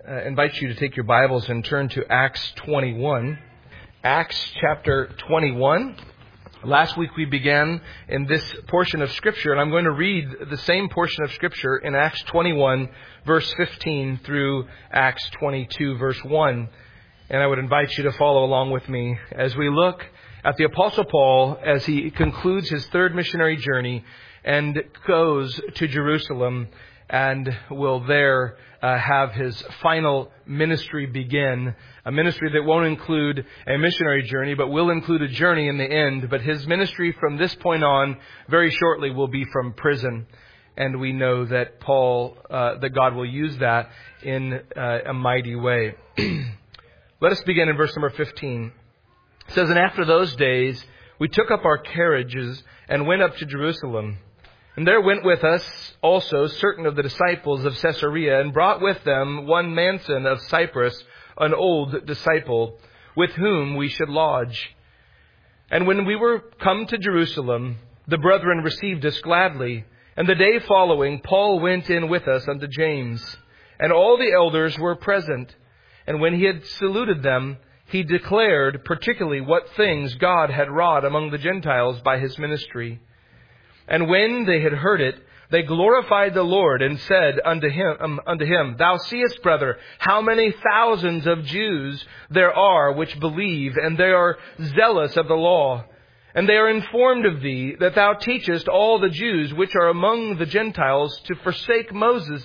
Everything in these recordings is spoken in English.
invite you to take your Bibles and turn to Acts 21. Acts chapter 21. Last week we began in this portion of Scripture, and I'm going to read the same portion of Scripture in Acts 21, verse 15 through Acts 22, verse 1. And I would invite you to follow along with me as we look at the Apostle Paul as he concludes his third missionary journey and goes to Jerusalem and will there have his final ministry begin. A ministry that won't include a missionary journey, but will include a journey in the end. But his ministry from this point on, very shortly, will be from prison. And we know that that God will use that in a mighty way. Let us begin in verse number 15. It says, "And after those days, we took up our carriages and went up to Jerusalem. And there went with us also certain of the disciples of Caesarea, and brought with them one Mnason of Cyprus, an old disciple, with whom we should lodge. And when we were come to Jerusalem, the brethren received us gladly. And the day following, Paul went in with us unto James. And all the elders were present. And when he had saluted them, he declared particularly what things God had wrought among the Gentiles by his ministry. And when they had heard it, they glorified the Lord and said unto him, Thou seest, brother, how many thousands of Jews there are which believe, and they are zealous of the law. And they are informed of thee, that thou teachest all the Jews which are among the Gentiles to forsake Moses,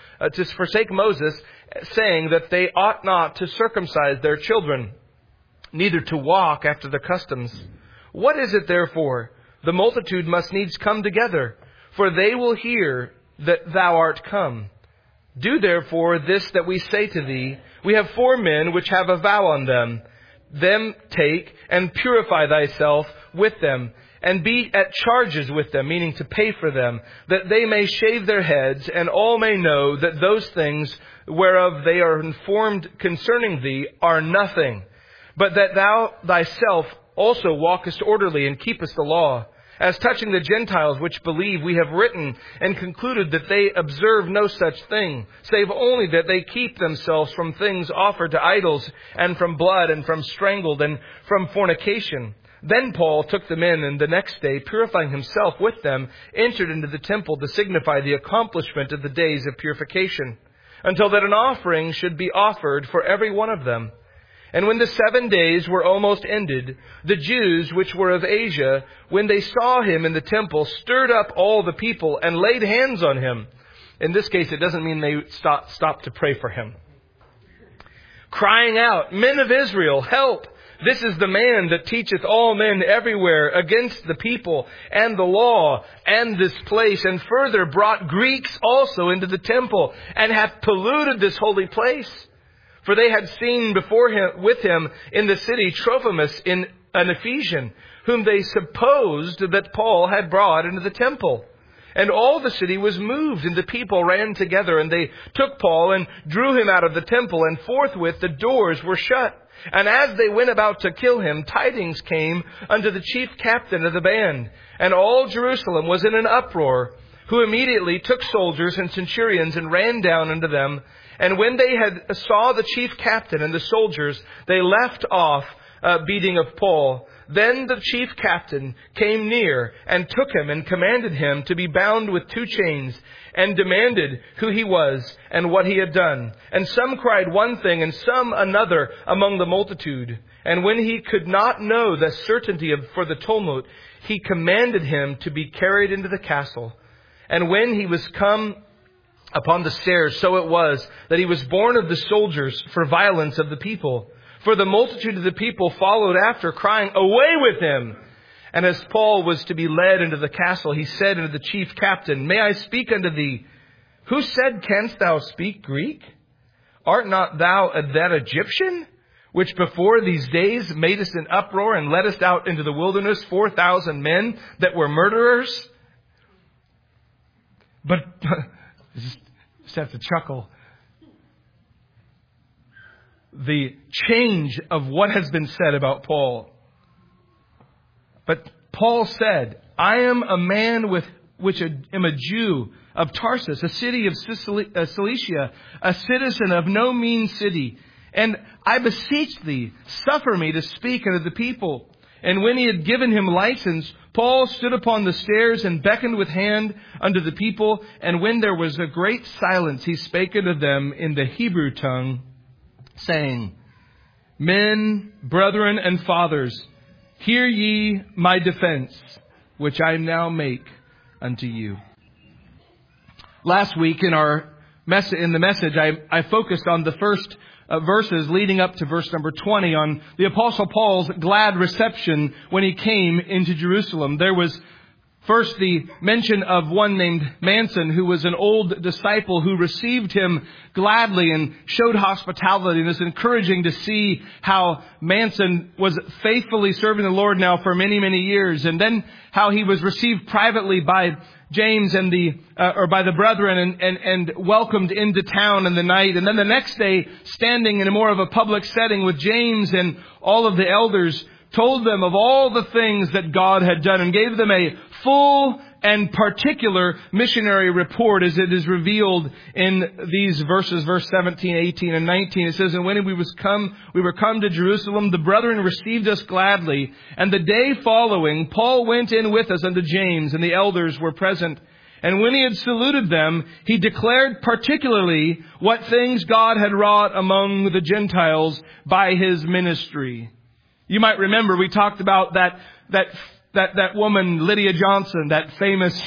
saying that they ought not to circumcise their children, neither to walk after the customs. What is it therefore? The multitude must needs come together, for they will hear that thou art come. Do therefore this that we say to thee. We have 4 men which have a vow on them. Them take and purify thyself with them, and be at charges with them," meaning to pay for them, "that they may shave their heads, and all may know that those things whereof they are informed concerning thee are nothing, but that thou thyself also walkest orderly and keepest the law. As touching the Gentiles which believe, we have written and concluded that they observe no such thing, save only that they keep themselves from things offered to idols, and from blood, and from strangled, and from fornication." Then Paul took them in, and the next day, purifying himself with them, entered into the temple to signify the accomplishment of the days of purification, until that an offering should be offered for every one of them. And when the 7 days were almost ended, the Jews which were of Asia, when they saw him in the temple, stirred up all the people and laid hands on him. In this case, it doesn't mean they stopped to pray for him. Crying out, "Men of Israel, help! This is the man that teacheth all men everywhere against the people and the law and this place, and further brought Greeks also into the temple, and hath polluted this holy place." For they had seen before him, with him in the city, Trophimus, an Ephesian, whom they supposed that Paul had brought into the temple. And all the city was moved, and the people ran together, and they took Paul and drew him out of the temple, and forthwith the doors were shut. And as they went about to kill him, tidings came unto the chief captain of the band, and all Jerusalem was in an uproar, who immediately took soldiers and centurions and ran down unto them. And when they had saw the chief captain and the soldiers, they left off beating of Paul. Then the chief captain came near and took him and commanded him to be bound with 2 chains, and demanded who he was and what he had done. And some cried one thing and some another among the multitude. And when he could not know the certainty for the tumult, he commanded him to be carried into the castle. And when he was come upon the stairs, so it was that he was borne of the soldiers for violence of the people. For the multitude of the people followed after, crying, "Away with him!" And as Paul was to be led into the castle, he said unto the chief captain, "May I speak unto thee? Who said, Canst thou speak Greek? Art not thou that Egyptian, which before these days madest an uproar, and leddest out into the wilderness 4,000 men that were murderers?" But just have to chuckle. The change of what has been said about Paul. But Paul said, "I am a man with which am a Jew of Tarsus, a city of Cilicia, a citizen of no mean city. And I beseech thee, suffer me to speak unto the people. And when he had given him license, Paul stood upon the stairs and beckoned with hand unto the people. And when there was a great silence, he spake unto them in the Hebrew tongue, saying, Men, brethren, and fathers, hear ye my defense, which I now make unto you. Last week in the message, I focused on the first verses leading up to verse number 20 on the Apostle Paul's glad reception when he came into Jerusalem. There was first the mention of one named Manson, who was an old disciple who received him gladly and showed hospitality. And it's encouraging to see how Manson was faithfully serving the Lord now for many, many years. And then how he was received privately by James and by the brethren and welcomed into town in the night. And then the next day, standing in a more of a public setting with James and all of the elders, told them of all the things that God had done and gave them a full and particular missionary report as it is revealed in these verses, verse 17, 18, and 19. It says, And when we were come to Jerusalem, the brethren received us gladly. And the day following, Paul went in with us unto James, and the elders were present. And when he had saluted them, he declared particularly what things God had wrought among the Gentiles by his ministry. You might remember we talked about that woman, Lydia Johnson, that famous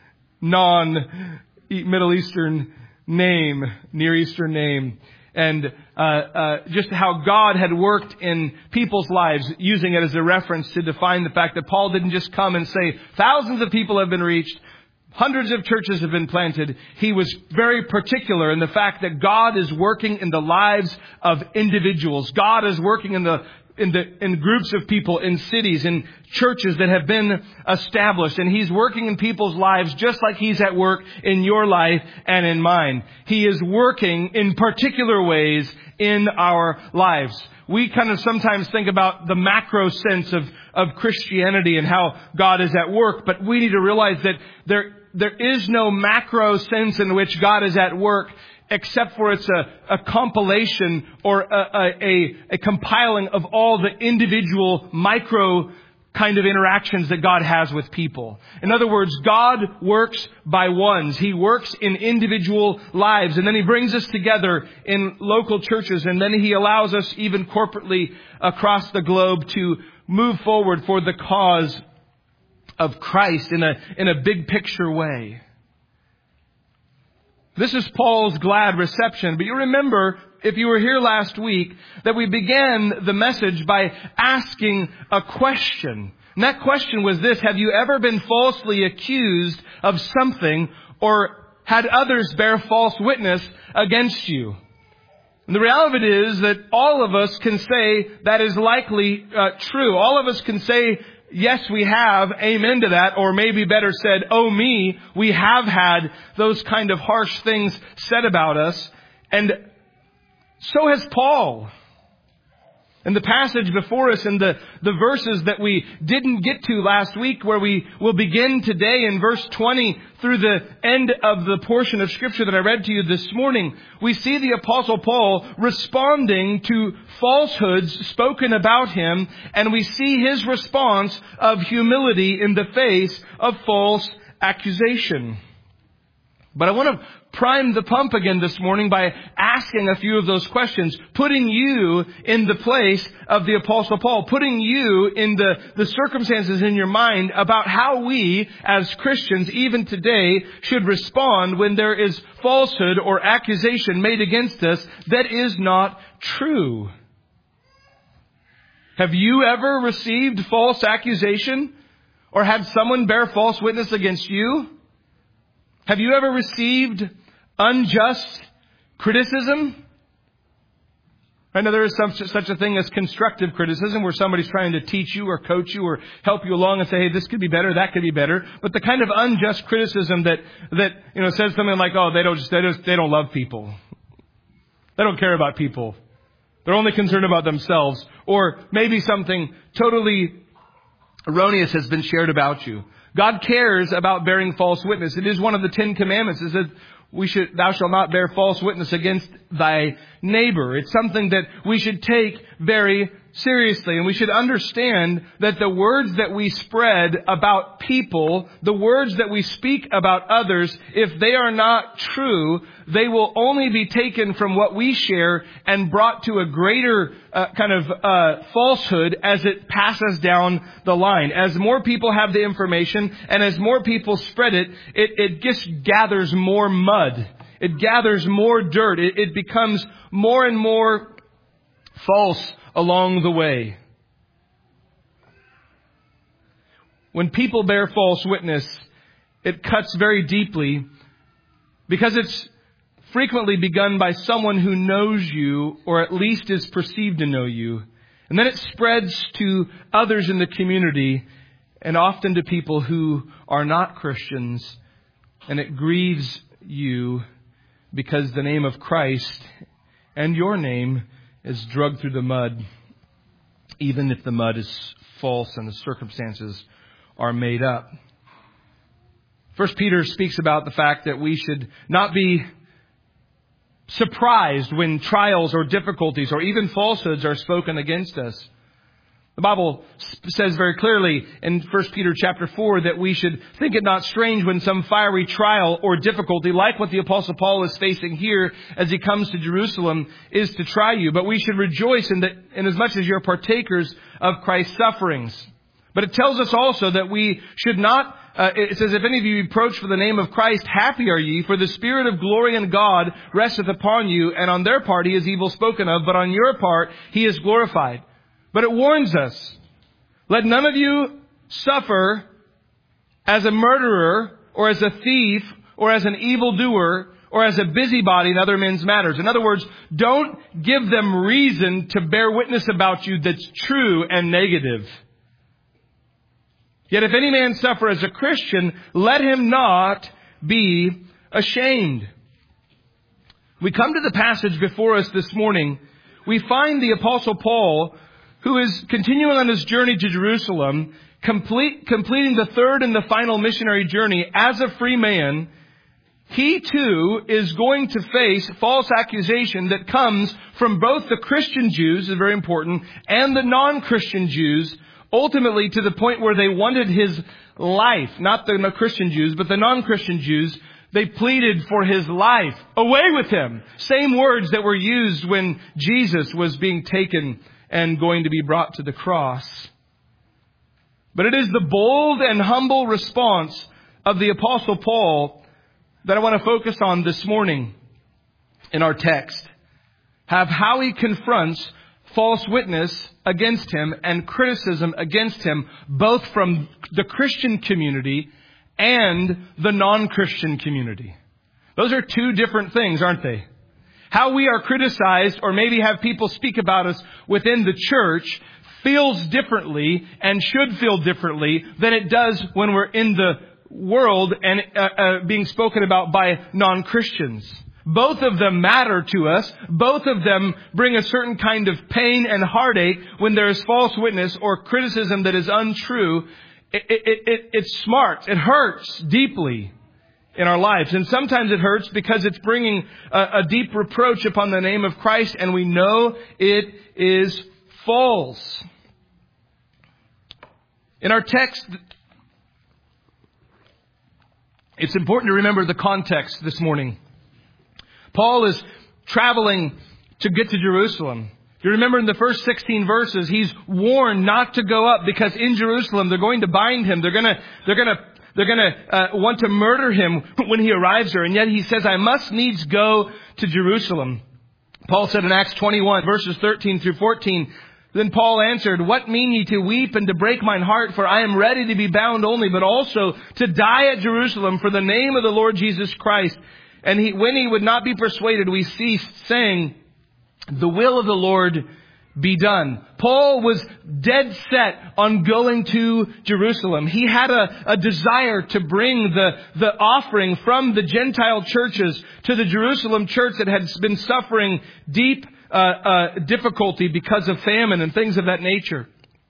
non-Middle Eastern name, Near Eastern name. And just how God had worked in people's lives, using it as a reference to define the fact that Paul didn't just come and say, thousands of people have been reached, hundreds of churches have been planted. He was very particular in the fact that God is working in the lives of individuals. God is working in groups of people, in cities, in churches that have been established. And He's working in people's lives just like He's at work in your life and in mine. He is working in particular ways in our lives. We kind of sometimes think about the macro sense of Christianity and how God is at work, but we need to realize that there is no macro sense in which God is at work, except for it's a compilation or a compiling of all the individual micro kind of interactions that God has with people. In other words, God works by ones. He works in individual lives. And then He brings us together in local churches. And then He allows us even corporately across the globe to move forward for the cause of Christ in a big picture way. This is Paul's glad reception. But you remember, if you were here last week, that we began the message by asking a question. And that question was this: have you ever been falsely accused of something, or had others bear false witness against you? And the reality of it is that all of us can say that is likely true. All of us can say, yes, we have. Amen to that. Or maybe better said, oh me, we have had those kind of harsh things said about us. And so has Paul. In the passage before us, in the verses that we didn't get to last week, where we will begin today in verse 20 through the end of the portion of Scripture that I read to you this morning, we see the Apostle Paul responding to falsehoods spoken about him, and we see his response of humility in the face of false accusation. But I want to prime the pump again this morning by asking a few of those questions, putting you in the place of the Apostle Paul, putting you in the circumstances in your mind about how we as Christians even today should respond when there is falsehood or accusation made against us that is not true. Have you ever received false accusation or had someone bear false witness against you? Have you ever received unjust criticism? I know there is such a thing as constructive criticism, where somebody's trying to teach you or coach you or help you along and say, hey, this could be better, that could be better. But the kind of unjust criticism that says something like, oh, they don't love people. They don't care about people. They're only concerned about themselves. Or maybe something totally erroneous has been shared about you. God cares about bearing false witness. It is one of the 10 Commandments. It says, thou shalt not bear false witness against thy neighbor. It's something that we should take very seriously. And we should understand that the words that we spread about people, the words that we speak about others, if they are not true, they will only be taken from what we share and brought to a greater falsehood as it passes down the line. As more people have the information and as more people spread it, it just gathers more mud. It gathers more dirt. It becomes more and more false along the way. When people bear false witness, it cuts very deeply because it's frequently begun by someone who knows you or at least is perceived to know you. And then it spreads to others in the community and often to people who are not Christians. And it grieves you because the name of Christ and your name is drugged through the mud, even if the mud is false and the circumstances are made up. 1 Peter speaks about the fact that we should not be surprised when trials or difficulties or even falsehoods are spoken against us. The Bible says very clearly in 1 Peter chapter 4 that we should think it not strange when some fiery trial or difficulty, like what the Apostle Paul is facing here as he comes to Jerusalem, is to try you. But we should rejoice in as much as you're partakers of Christ's sufferings. But it tells us also that we should not, it says, if any of you approach for the name of Christ, happy are ye, for the Spirit of glory and God resteth upon you, and on their part he is evil spoken of, but on your part he is glorified. But it warns us, let none of you suffer as a murderer or as a thief or as an evildoer or as a busybody in other men's matters. In other words, don't give them reason to bear witness about you that's true and negative. Yet if any man suffer as a Christian, let him not be ashamed. We come to the passage before us this morning. We find the Apostle Paul, who is continuing on his journey to Jerusalem, completing the third and the final missionary journey as a free man. He too is going to face false accusation that comes from both the Christian Jews, is very important, and the non-Christian Jews, ultimately to the point where they wanted his life. Not the Christian Jews, but the non-Christian Jews. They pleaded for his life. Away with him! Same words that were used when Jesus was being taken and going to be brought to the cross. But it is the bold and humble response of the Apostle Paul that I want to focus on this morning in our text. How he confronts false witness against him and criticism against him, both from the Christian community and the non-Christian community. Those are two different things, aren't they? How we are criticized or maybe have people speak about us within the church feels differently and should feel differently than it does when we're in the world and being spoken about by non-Christians. Both of them matter to us. Both of them bring a certain kind of pain and heartache when there is false witness or criticism that is untrue. It smarts. It hurts deeply in our lives. And sometimes it hurts because it's bringing a deep reproach upon the name of Christ, and we know it is false. In our text, it's important to remember the context this morning. Paul is traveling to get to Jerusalem. You remember in the first 16 verses, he's warned not to go up because in Jerusalem they're going to bind him. They're going to want to murder him when he arrives there. And yet he says, I must needs go to Jerusalem. Paul said in Acts 21, verses 13 through 14, then Paul answered, what mean ye to weep and to break mine heart? For I am ready to be bound only, but also to die at Jerusalem for the name of the Lord Jesus Christ. And when he would not be persuaded, we ceased, saying, the will of the Lord be done. Paul was dead set on going to Jerusalem. He had a desire to bring the offering from the Gentile churches to the Jerusalem church that had been suffering deep difficulty because of famine and things of that nature.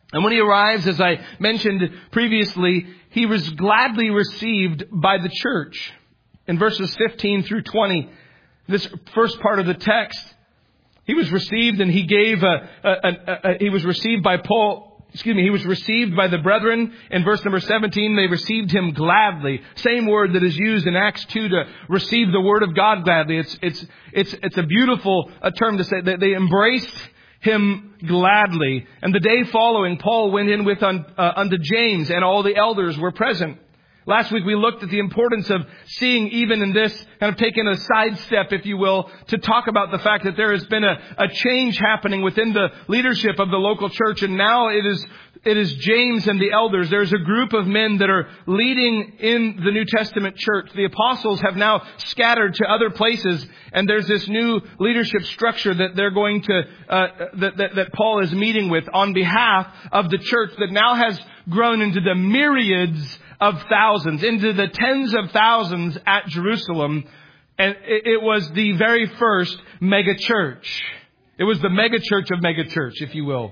And when he arrives, as I mentioned previously, he was gladly received by the church. In verses 15 through 20, this first part of the text, he was received and he gave he was received by he was received by the brethren. In verse number 17, they received him gladly. Same word that is used in Acts 2 to receive the word of God gladly. It's a beautiful term to say that they embraced him gladly. And the day following, Paul went in with unto James, and all the elders were present. Last week we looked at the importance of seeing, even in this, kind of taking a sidestep, if you will, to talk about the fact that there has been a change happening within the leadership of the local church. And now it is James and the elders. There's a group of men that are leading in the New Testament church. The apostles have now scattered to other places, and there's this new leadership structure that they're going to, that Paul is meeting with on behalf of the church that now has grown into the myriads of thousands, into the tens of thousands at Jerusalem. And it was the very first mega church. It was the mega church of mega church, if you will.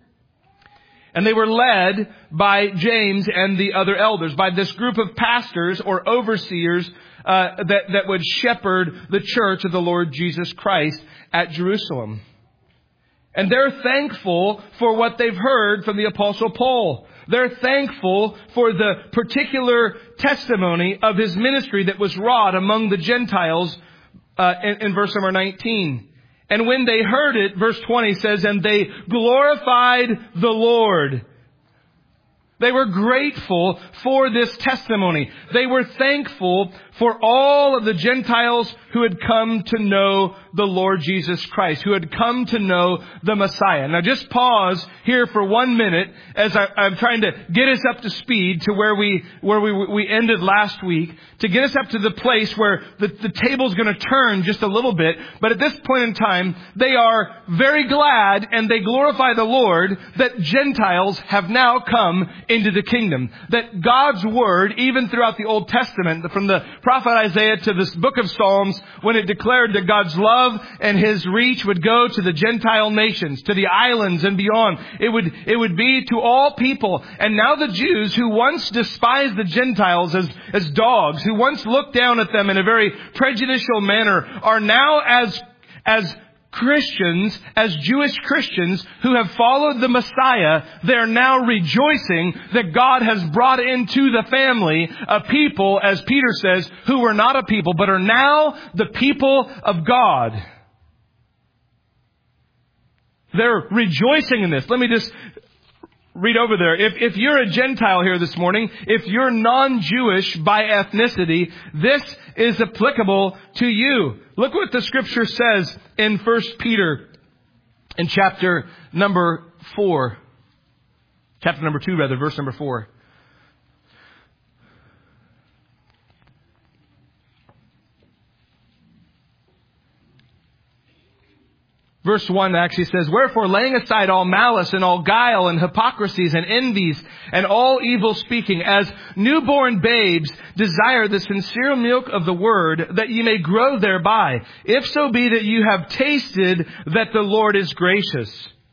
And they were led by James and the other elders, by this group of pastors or overseers that would shepherd the church of the Lord Jesus Christ at Jerusalem. And they're thankful for what they've heard from the Apostle Paul. They're thankful for the particular testimony of his ministry that was wrought among the Gentiles in verse number 19. And when they heard it, verse 20 says, and they glorified the Lord. They were grateful for this testimony. They were thankful for all of the Gentiles who had come to know the Lord Jesus Christ, who had come to know the Messiah. Now just pause here for 1 minute as I'm trying to get us up to speed to where we ended last week, to get us up to the place where the table's going to turn just a little bit. But at this point in time, they are very glad and they glorify the Lord that Gentiles have now come into the kingdom. That God's word, even throughout the Old Testament, from the prophet Isaiah to this book of Psalms, when it declared that God's love and his reach would go to the Gentile nations, to the islands and beyond. It would be to all people. And now the Jews, who once despised the Gentiles as dogs, who once looked down at them in a very prejudicial manner, are now as Christians, as Jewish Christians who have followed the Messiah, they're now rejoicing that God has brought into the family a people, as Peter says, who were not a people, but are now the people of God. They're rejoicing in this. Let me just read over there. If you're a Gentile here this morning, if you're non-Jewish by ethnicity, this is applicable to you. Look what the scripture says in 1 Peter in chapter number 4. Chapter number 2, rather, verse number 4. Verse 1 actually says, wherefore, laying aside all malice and all guile and hypocrisies and envies and all evil speaking, as newborn babes desire the sincere milk of the word, that ye may grow thereby, if so be that you have tasted that the Lord is gracious.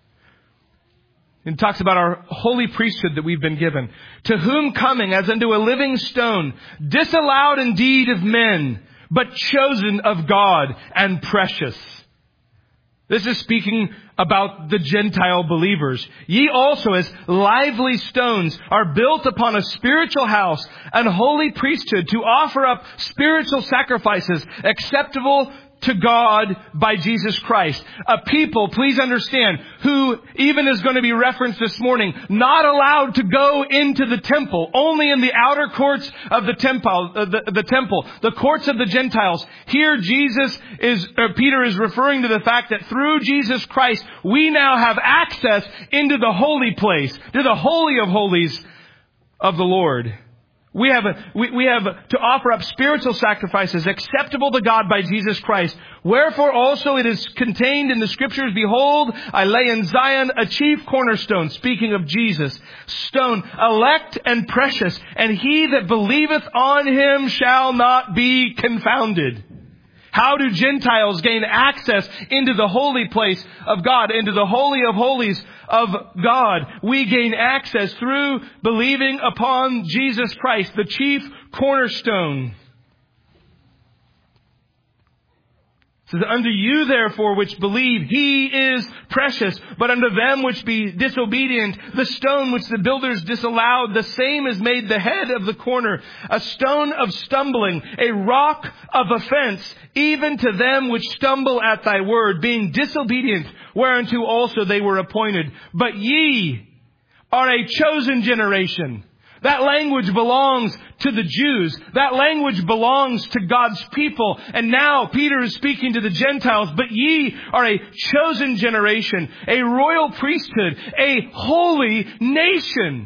It talks about our holy priesthood that we've been given, to whom coming as unto a living stone, disallowed indeed of men, but chosen of God and precious. This is speaking about the Gentile believers. Ye also, as lively stones, are built upon a spiritual house, an holy priesthood, to offer up spiritual sacrifices acceptable to God by Jesus Christ. A people, please understand, who even is going to be referenced this morning, not allowed to go into the temple, only in the outer courts of the temple, the courts of the Gentiles. Here Peter is referring to the fact that through Jesus Christ, we now have access into the holy place, to the holy of holies of the Lord. We have to offer up spiritual sacrifices acceptable to God by Jesus Christ. Wherefore also it is contained in the scriptures, behold, I lay in Zion a chief cornerstone, speaking of Jesus, stone, elect and precious, and he that believeth on him shall not be confounded. How do Gentiles gain access into the holy place of God, into the holy of holies of God. We gain access through believing upon Jesus Christ, the chief cornerstone. It says, unto you therefore which believe, He is precious. But unto them which be disobedient, the stone which the builders disallowed, the same is made the head of the corner, a stone of stumbling, a rock of offense, even to them which stumble at thy word, being disobedient, whereunto also they were appointed. But ye are a chosen generation. That language belongs to the Jews. That language belongs to God's people. And now Peter is speaking to the Gentiles. But ye are a chosen generation, a royal priesthood, a holy nation.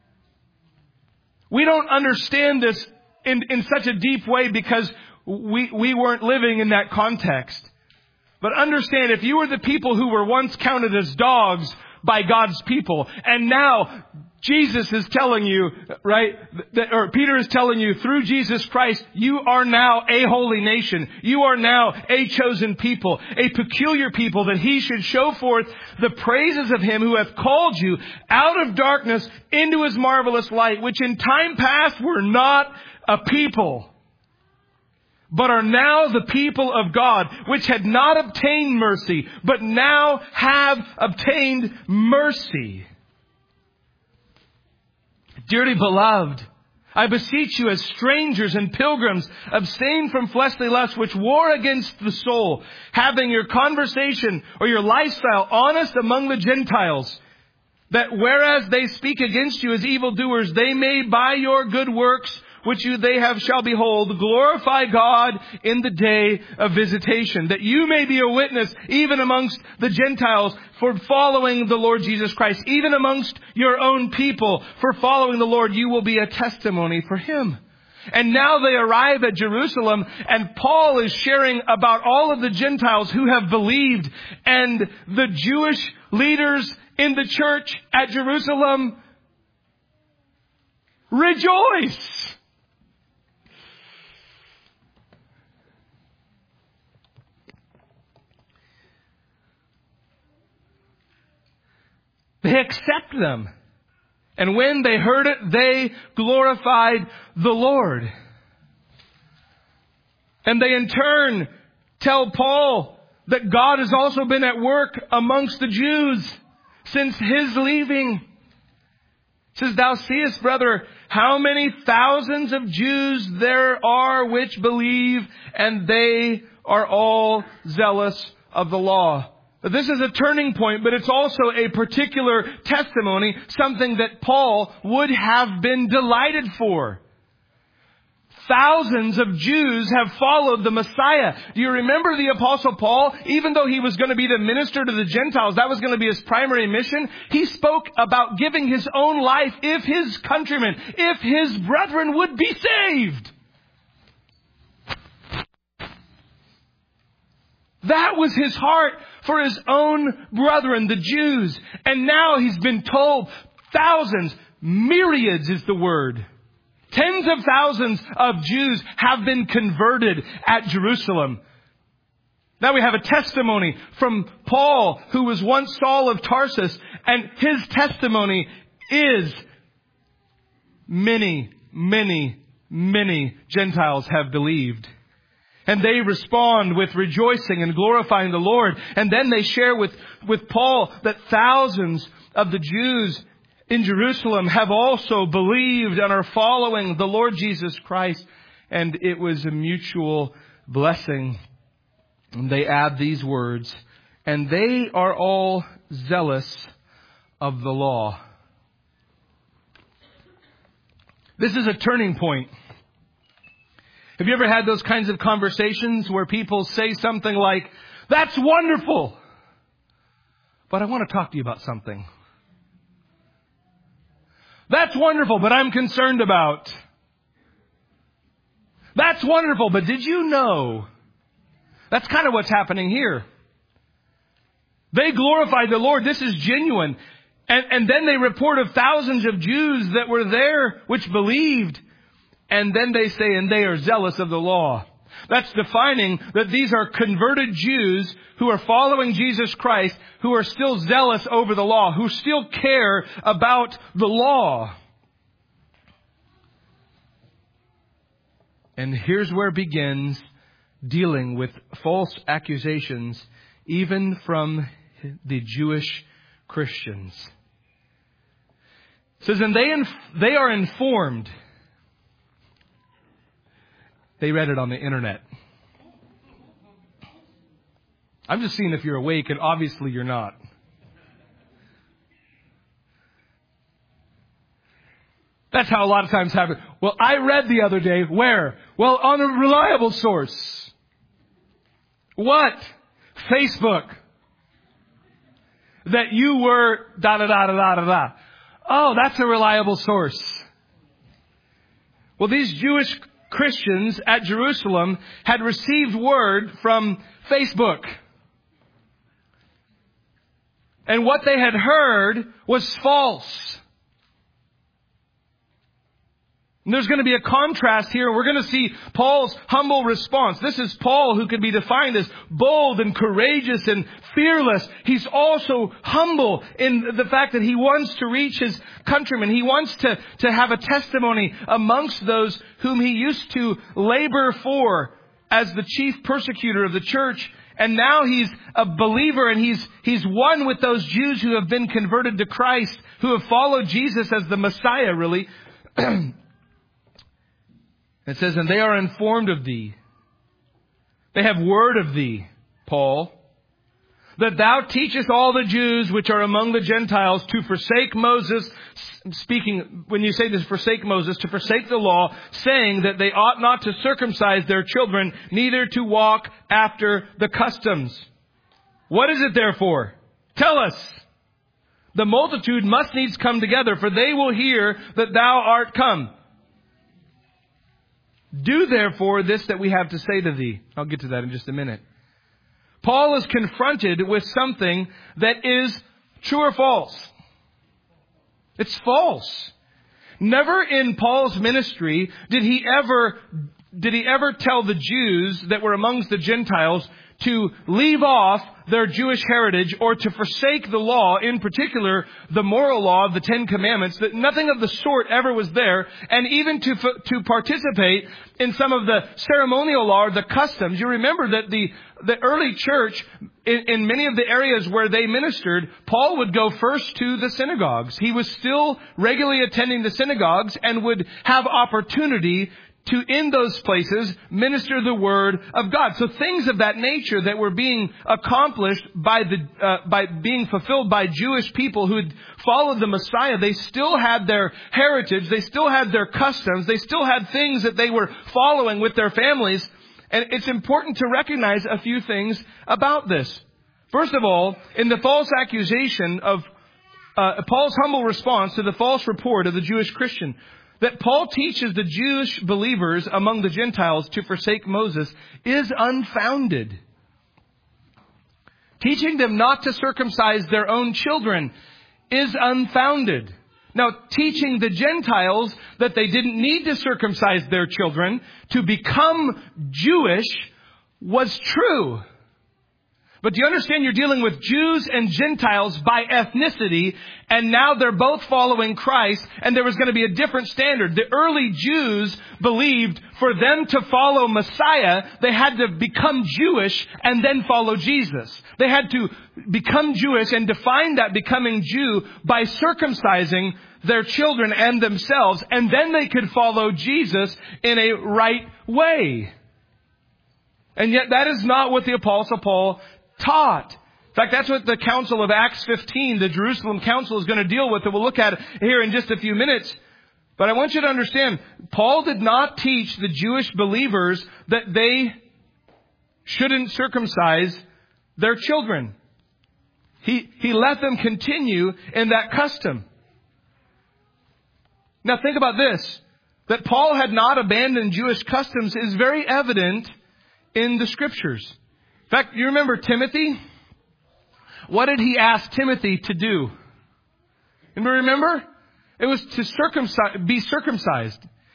We don't understand this in such a deep way because we weren't living in that context. But understand, if you were the people who were once counted as dogs by God's people, and now Jesus is telling you, right, or Peter is telling you through Jesus Christ, you are now a holy nation. You are now a chosen people, a peculiar people, that He should show forth the praises of Him who hath called you out of darkness into His marvelous light, which in time past were not a people, but are now the people of God, which had not obtained mercy, but now have obtained mercy. Dearly beloved, I beseech you as strangers and pilgrims, abstain from fleshly lusts which war against the soul, having your conversation or your lifestyle honest among the Gentiles, that whereas they speak against you as evildoers, they may by your good works which they have shall behold, glorify God in the day of visitation, that you may be a witness even amongst the Gentiles for following the Lord Jesus Christ. Even amongst your own people for following the Lord, you will be a testimony for Him. And now they arrive at Jerusalem, and Paul is sharing about all of the Gentiles who have believed, and the Jewish leaders in the church at Jerusalem rejoice. They accept them. And when they heard it, they glorified the Lord. And they in turn tell Paul that God has also been at work amongst the Jews since his leaving. It says, thou seest, brother, how many thousands of Jews there are which believe, and they are all zealous of the law. This is a turning point, but it's also a particular testimony, something that Paul would have been delighted for. Thousands of Jews have followed the Messiah. Do you remember the Apostle Paul? Even though he was going to be the minister to the Gentiles, that was going to be his primary mission. He spoke about giving his own life if his countrymen, if his brethren would be saved. That was his heart for his own brethren, the Jews. And now he's been told thousands, myriads is the word. Tens of thousands of Jews have been converted at Jerusalem. Now we have a testimony from Paul, who was once Saul of Tarsus, and his testimony is many, many, many Gentiles have believed. And they respond with rejoicing and glorifying the Lord. And then they share with Paul that thousands of the Jews in Jerusalem have also believed and are following the Lord Jesus Christ. And it was a mutual blessing. And they add these words, and they are all zealous of the law. This is a turning point. Have you ever had those kinds of conversations where people say something like, that's wonderful, but I want to talk to you about something. That's wonderful, but I'm concerned about. That's wonderful, but did you know? That's kind of what's happening here. They glorified the Lord. This is genuine. And then they report of thousands of Jews that were there which believed. And then they say, and they are zealous of the law. That's defining that these are converted Jews who are following Jesus Christ, who are still zealous over the law, who still care about the law. And here's where it begins dealing with false accusations, even from the Jewish Christians. It says, and they are informed. They read it on the internet. I'm just seeing if you're awake, and obviously you're not. That's how a lot of times happen. Well, I read the other day. Where? Well, on a reliable source. What? Facebook. That you were da-da-da-da-da-da-da. Oh, that's a reliable source. Well, these Jewish Christians at Jerusalem had received word from Facebook. And what they had heard was false. And there's going to be a contrast here. We're going to see Paul's humble response. This is Paul, who could be defined as bold and courageous and fearless. He's also humble in the fact that he wants to reach his countrymen. He wants to have a testimony amongst those whom he used to labor for as the chief persecutor of the church. And now he's a believer, and he's one with those Jews who have been converted to Christ, who have followed Jesus as the Messiah, really. It says, and they are informed of thee. They have word of thee, Paul, that thou teachest all the Jews which are among the Gentiles to forsake Moses, speaking, when you say to forsake Moses, to forsake the law, saying that they ought not to circumcise their children, neither to walk after the customs. What is it therefore? Tell us. The multitude must needs come together, for they will hear that thou art come. Do therefore this that we have to say to thee. I'll get to that in just a minute. Paul is confronted with something that is true or false. It's false. Never in Paul's ministry did he ever tell the Jews that were amongst the Gentiles to leave off their Jewish heritage or to forsake the law, in particular the moral law of the Ten Commandments. That nothing of the sort ever was there, and even to participate in some of the ceremonial law or the customs. You remember that the early church, in many of the areas where they ministered, Paul would go first to the synagogues. He was still regularly attending the synagogues and would have opportunity to, in those places, minister the Word of God. So things of that nature that were being accomplished by being fulfilled by Jewish people who had followed the Messiah, they still had their heritage, they still had their customs, they still had things that they were following with their families. And it's important to recognize a few things about this. First of all, in the false accusation of Paul's humble response to the false report of the Jewish Christian, that Paul teaches the Jewish believers among the Gentiles to forsake Moses is unfounded. Teaching them not to circumcise their own children is unfounded. Now, teaching the Gentiles that they didn't need to circumcise their children to become Jewish was true. But do you understand you're dealing with Jews and Gentiles by ethnicity, and now they're both following Christ, and there was going to be a different standard. The early Jews believed for them to follow Messiah, they had to become Jewish and then follow Jesus. They had to become Jewish and define that becoming Jew by circumcising their children and themselves, and then they could follow Jesus in a right way. And yet that is not what the Apostle Paul taught. In fact, that's what the Council of Acts 15, the Jerusalem Council, is going to deal with. And we'll look at it here in just a few minutes. But I want you to understand, Paul did not teach the Jewish believers that they shouldn't circumcise their children. He let them continue in that custom. Now think about this. That Paul had not abandoned Jewish customs is very evident in the Scriptures. In fact, you remember Timothy? What did he ask Timothy to do? Anybody remember? It was to be circumcised.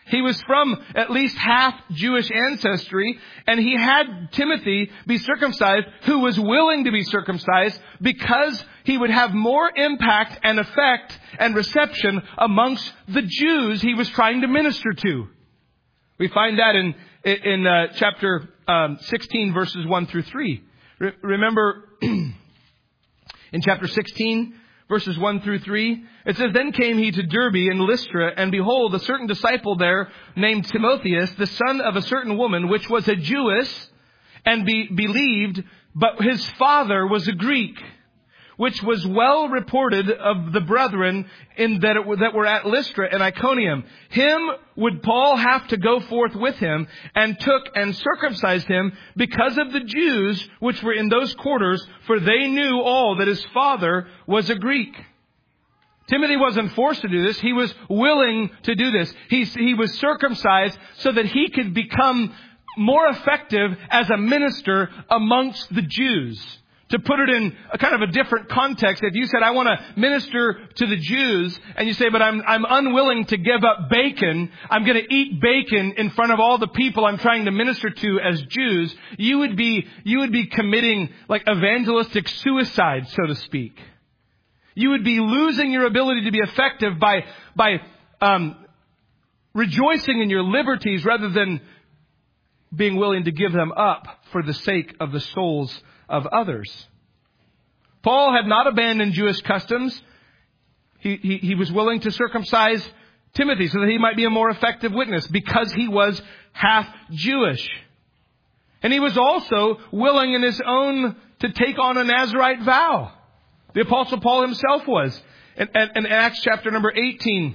He was from at least half Jewish ancestry, and he had Timothy be circumcised, who was willing to be circumcised because he would have more impact and effect and reception amongst the Jews he was trying to minister to. We find that in chapter 16, verses 1 through 3. Remember, in chapter 16, verses 1 through 3, it says, "Then came he to Derbe and Lystra, and behold, a certain disciple there named Timotheus, the son of a certain woman, which was a Jewess, and believed, but his father was a Greek, which was well reported of the brethren that were at Lystra and Iconium. Him would Paul have to go forth with him, and took and circumcised him because of the Jews which were in those quarters, for they knew all that his father was a Greek." Timothy wasn't forced to do this. He was willing to do this. He was circumcised so that he could become more effective as a minister amongst the Jews. To put it in a kind of a different context, if you said, "I want to minister to the Jews," and you say, "But I'm unwilling to give up bacon. I'm going to eat bacon in front of all the people I'm trying to minister to as Jews," you would be committing like evangelistic suicide, so to speak. You would be losing your ability to be effective by rejoicing in your liberties rather than being willing to give them up for the sake of the souls of others. Paul had not abandoned Jewish customs. He was willing to circumcise Timothy so that he might be a more effective witness because he was half Jewish. And he was also willing in his own to take on a Nazirite vow. The Apostle Paul himself was. In Acts chapter number 18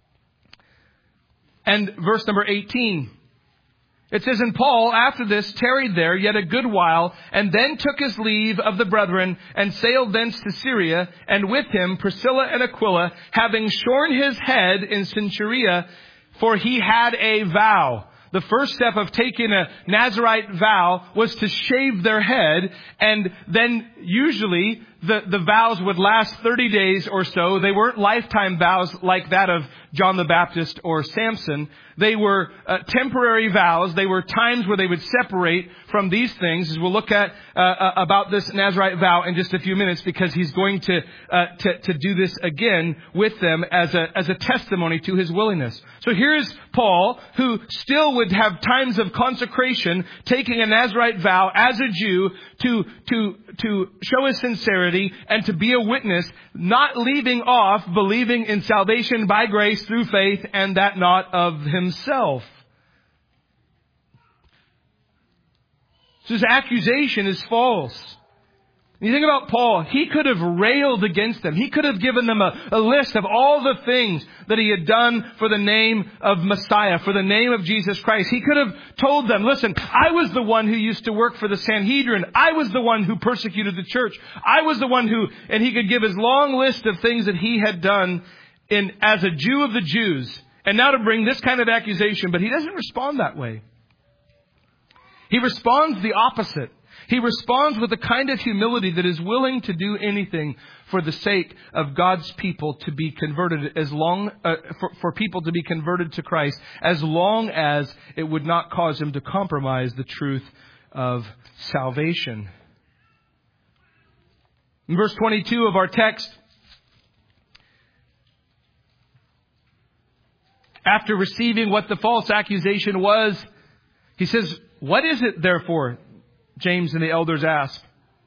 and verse number 18. It says, "And Paul, after this, tarried there yet a good while, and then took his leave of the brethren, and sailed thence to Syria, and with him Priscilla and Aquila, having shorn his head in Cenchrea, for he had a vow." The first step of taking a Nazirite vow was to shave their head, and then usually the vows would last 30 days or so. They weren't lifetime vows like that of John the Baptist or Samson. They were temporary vows. They were times where they would separate from these things, as we'll look at about this Nazirite vow in just a few minutes, because he's going to do this again with them as a testimony to his willingness. So here's Paul, who still would have times of consecration, taking a Nazirite vow as a Jew to show his sincerity and to be a witness, not leaving off believing in salvation by grace through faith, and that not of himself. So his accusation is false. You think about Paul, he could have railed against them. He could have given them a list of all the things that he had done for the name of Messiah, for the name of Jesus Christ. He could have told them, "Listen, I was the one who used to work for the Sanhedrin. I was the one who persecuted the church. I was the one who," and he could give his long list of things that he had done as a Jew of the Jews. And now to bring this kind of accusation, but he doesn't respond that way. He responds the opposite. He responds with a kind of humility that is willing to do anything for the sake of God's people to be converted, for people to be converted to Christ, as long as it would not cause him to compromise the truth of salvation. In verse 22 of our text, after receiving what the false accusation was, he says, "What is it, therefore?" James and the elders ask.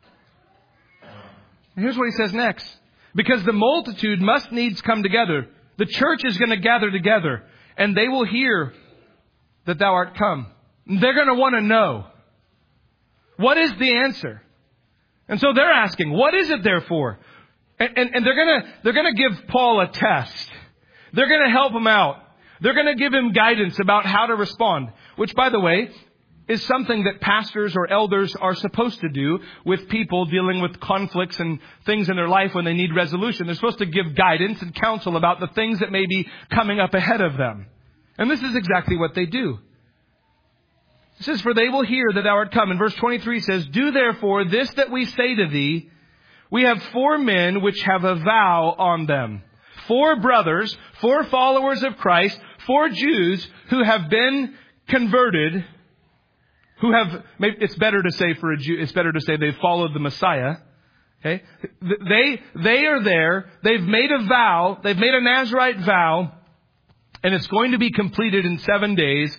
And here's what he says next. "Because the multitude must needs come together. The church is going to gather together, and they will hear that thou art come." And they're going to want to know, what is the answer? And so they're asking, what is it therefore? And they're going to give Paul a test. They're going to help him out. They're going to give him guidance about how to respond, which, by the way, is something that pastors or elders are supposed to do with people dealing with conflicts and things in their life when they need resolution. They're supposed to give guidance and counsel about the things that may be coming up ahead of them. And this is exactly what they do. It says, "For they will hear that thou art come." And verse 23 says, "Do therefore this that we say to thee. We have 4 men which have a vow on them. 4 brothers, 4 followers of Christ, for Jews who have been converted, maybe it's better to say for a Jew, it's better to say they've followed the Messiah. Okay? They are there. They've made a vow. They've made a Nazirite vow. And it's going to be completed in 7 days.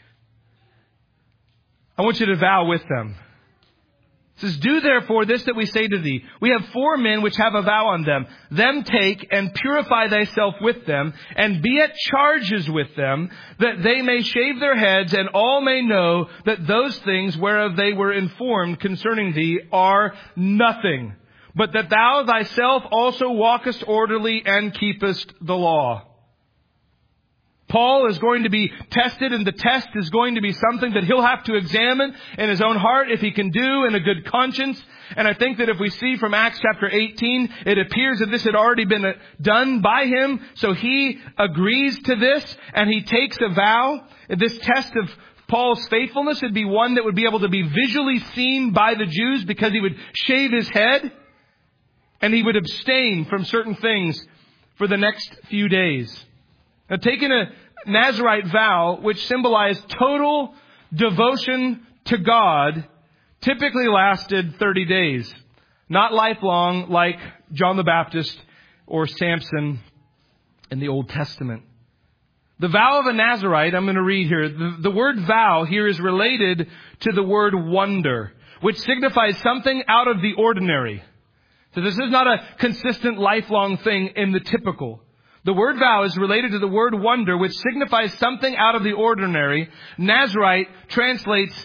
I want you to vow with them. It says, do therefore this that we say to thee. We have 4 men which have a vow on them. Them take and purify thyself with them, and be at charges with them, that they may shave their heads, and all may know that those things whereof they were informed concerning thee are nothing, but that thou thyself also walkest orderly and keepest the law. Paul is going to be tested, and the test is going to be something that he'll have to examine in his own heart if he can do in a good conscience. And I think that if we see from Acts chapter 18, it appears that this had already been done by him. So he agrees to this, and he takes a vow. This test of Paul's faithfulness would be one that would be able to be visually seen by the Jews, because he would shave his head and he would abstain from certain things for the next few days. Now, taking a Nazirite vow, which symbolized total devotion to God, typically lasted 30 days. Not lifelong like John the Baptist or Samson in the Old Testament. The vow of a Nazirite, I'm going to read here. The word vow here is related to the word wonder, which signifies something out of the ordinary. So this is not a consistent lifelong thing in the typical. The word vow is related to the word wonder, which signifies something out of the ordinary. Nazirite transliterates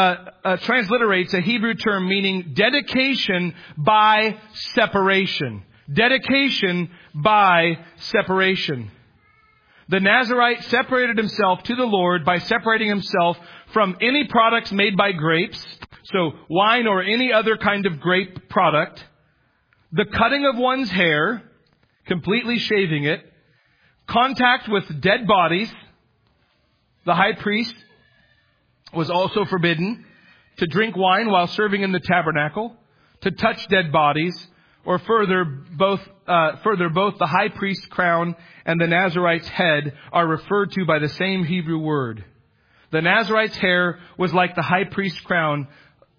a Hebrew term meaning dedication by separation. Dedication by separation. The Nazirite separated himself to the Lord by separating himself from any products made by grapes, so wine or any other kind of grape product, the cutting of one's hair, completely shaving it, contact with dead bodies. The high priest was also forbidden to drink wine while serving in the tabernacle, to touch dead bodies, or further both the high priest's crown and the Nazirite's head are referred to by the same Hebrew word. The Nazirite's hair was like the high priest's crown.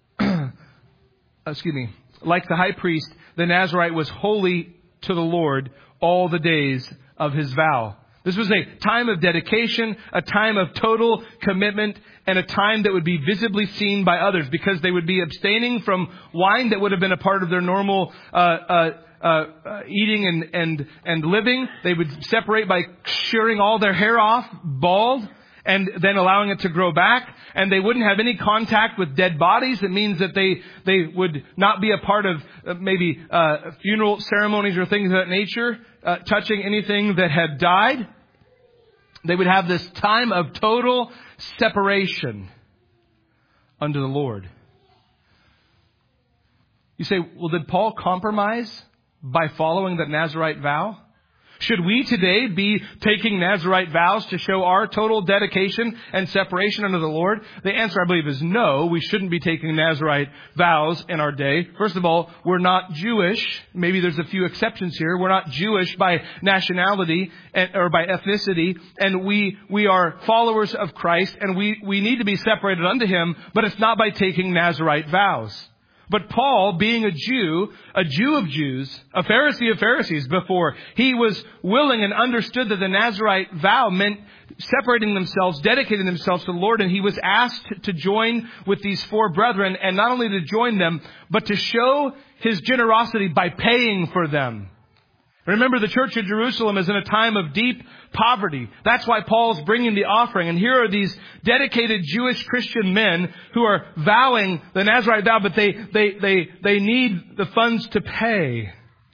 Like the high priest, the Nazirite was holy to the Lord all the days of his vow. This was a time of dedication, a time of total commitment, and a time that would be visibly seen by others, because they would be abstaining from wine that would have been a part of their normal eating and living. They would separate by shearing all their hair off, bald, and then allowing it to grow back. And they wouldn't have any contact with dead bodies. It means that they would not be a part of maybe funeral ceremonies or things of that nature, touching anything that had died. They would have this time of total separation unto the Lord. You say, well, did Paul compromise by following that Nazirite vow? Should we today be taking Nazirite vows to show our total dedication and separation unto the Lord? The answer, I believe, is no. We shouldn't be taking Nazirite vows in our day. First of all, we're not Jewish. Maybe there's a few exceptions here. We're not Jewish by nationality or by ethnicity. And we are followers of Christ, and we need to be separated unto Him, but it's not by taking Nazirite vows. But Paul, being a Jew of Jews, a Pharisee of Pharisees before, he was willing and understood that the Nazirite vow meant separating themselves, dedicating themselves to the Lord. And he was asked to join with these 4 brethren, and not only to join them, but to show his generosity by paying for them. Remember, the church of Jerusalem is in a time of deep poverty. That's why Paul's bringing the offering. And here are these dedicated Jewish Christian men who are vowing the Nazirite vow, but they need the funds to pay.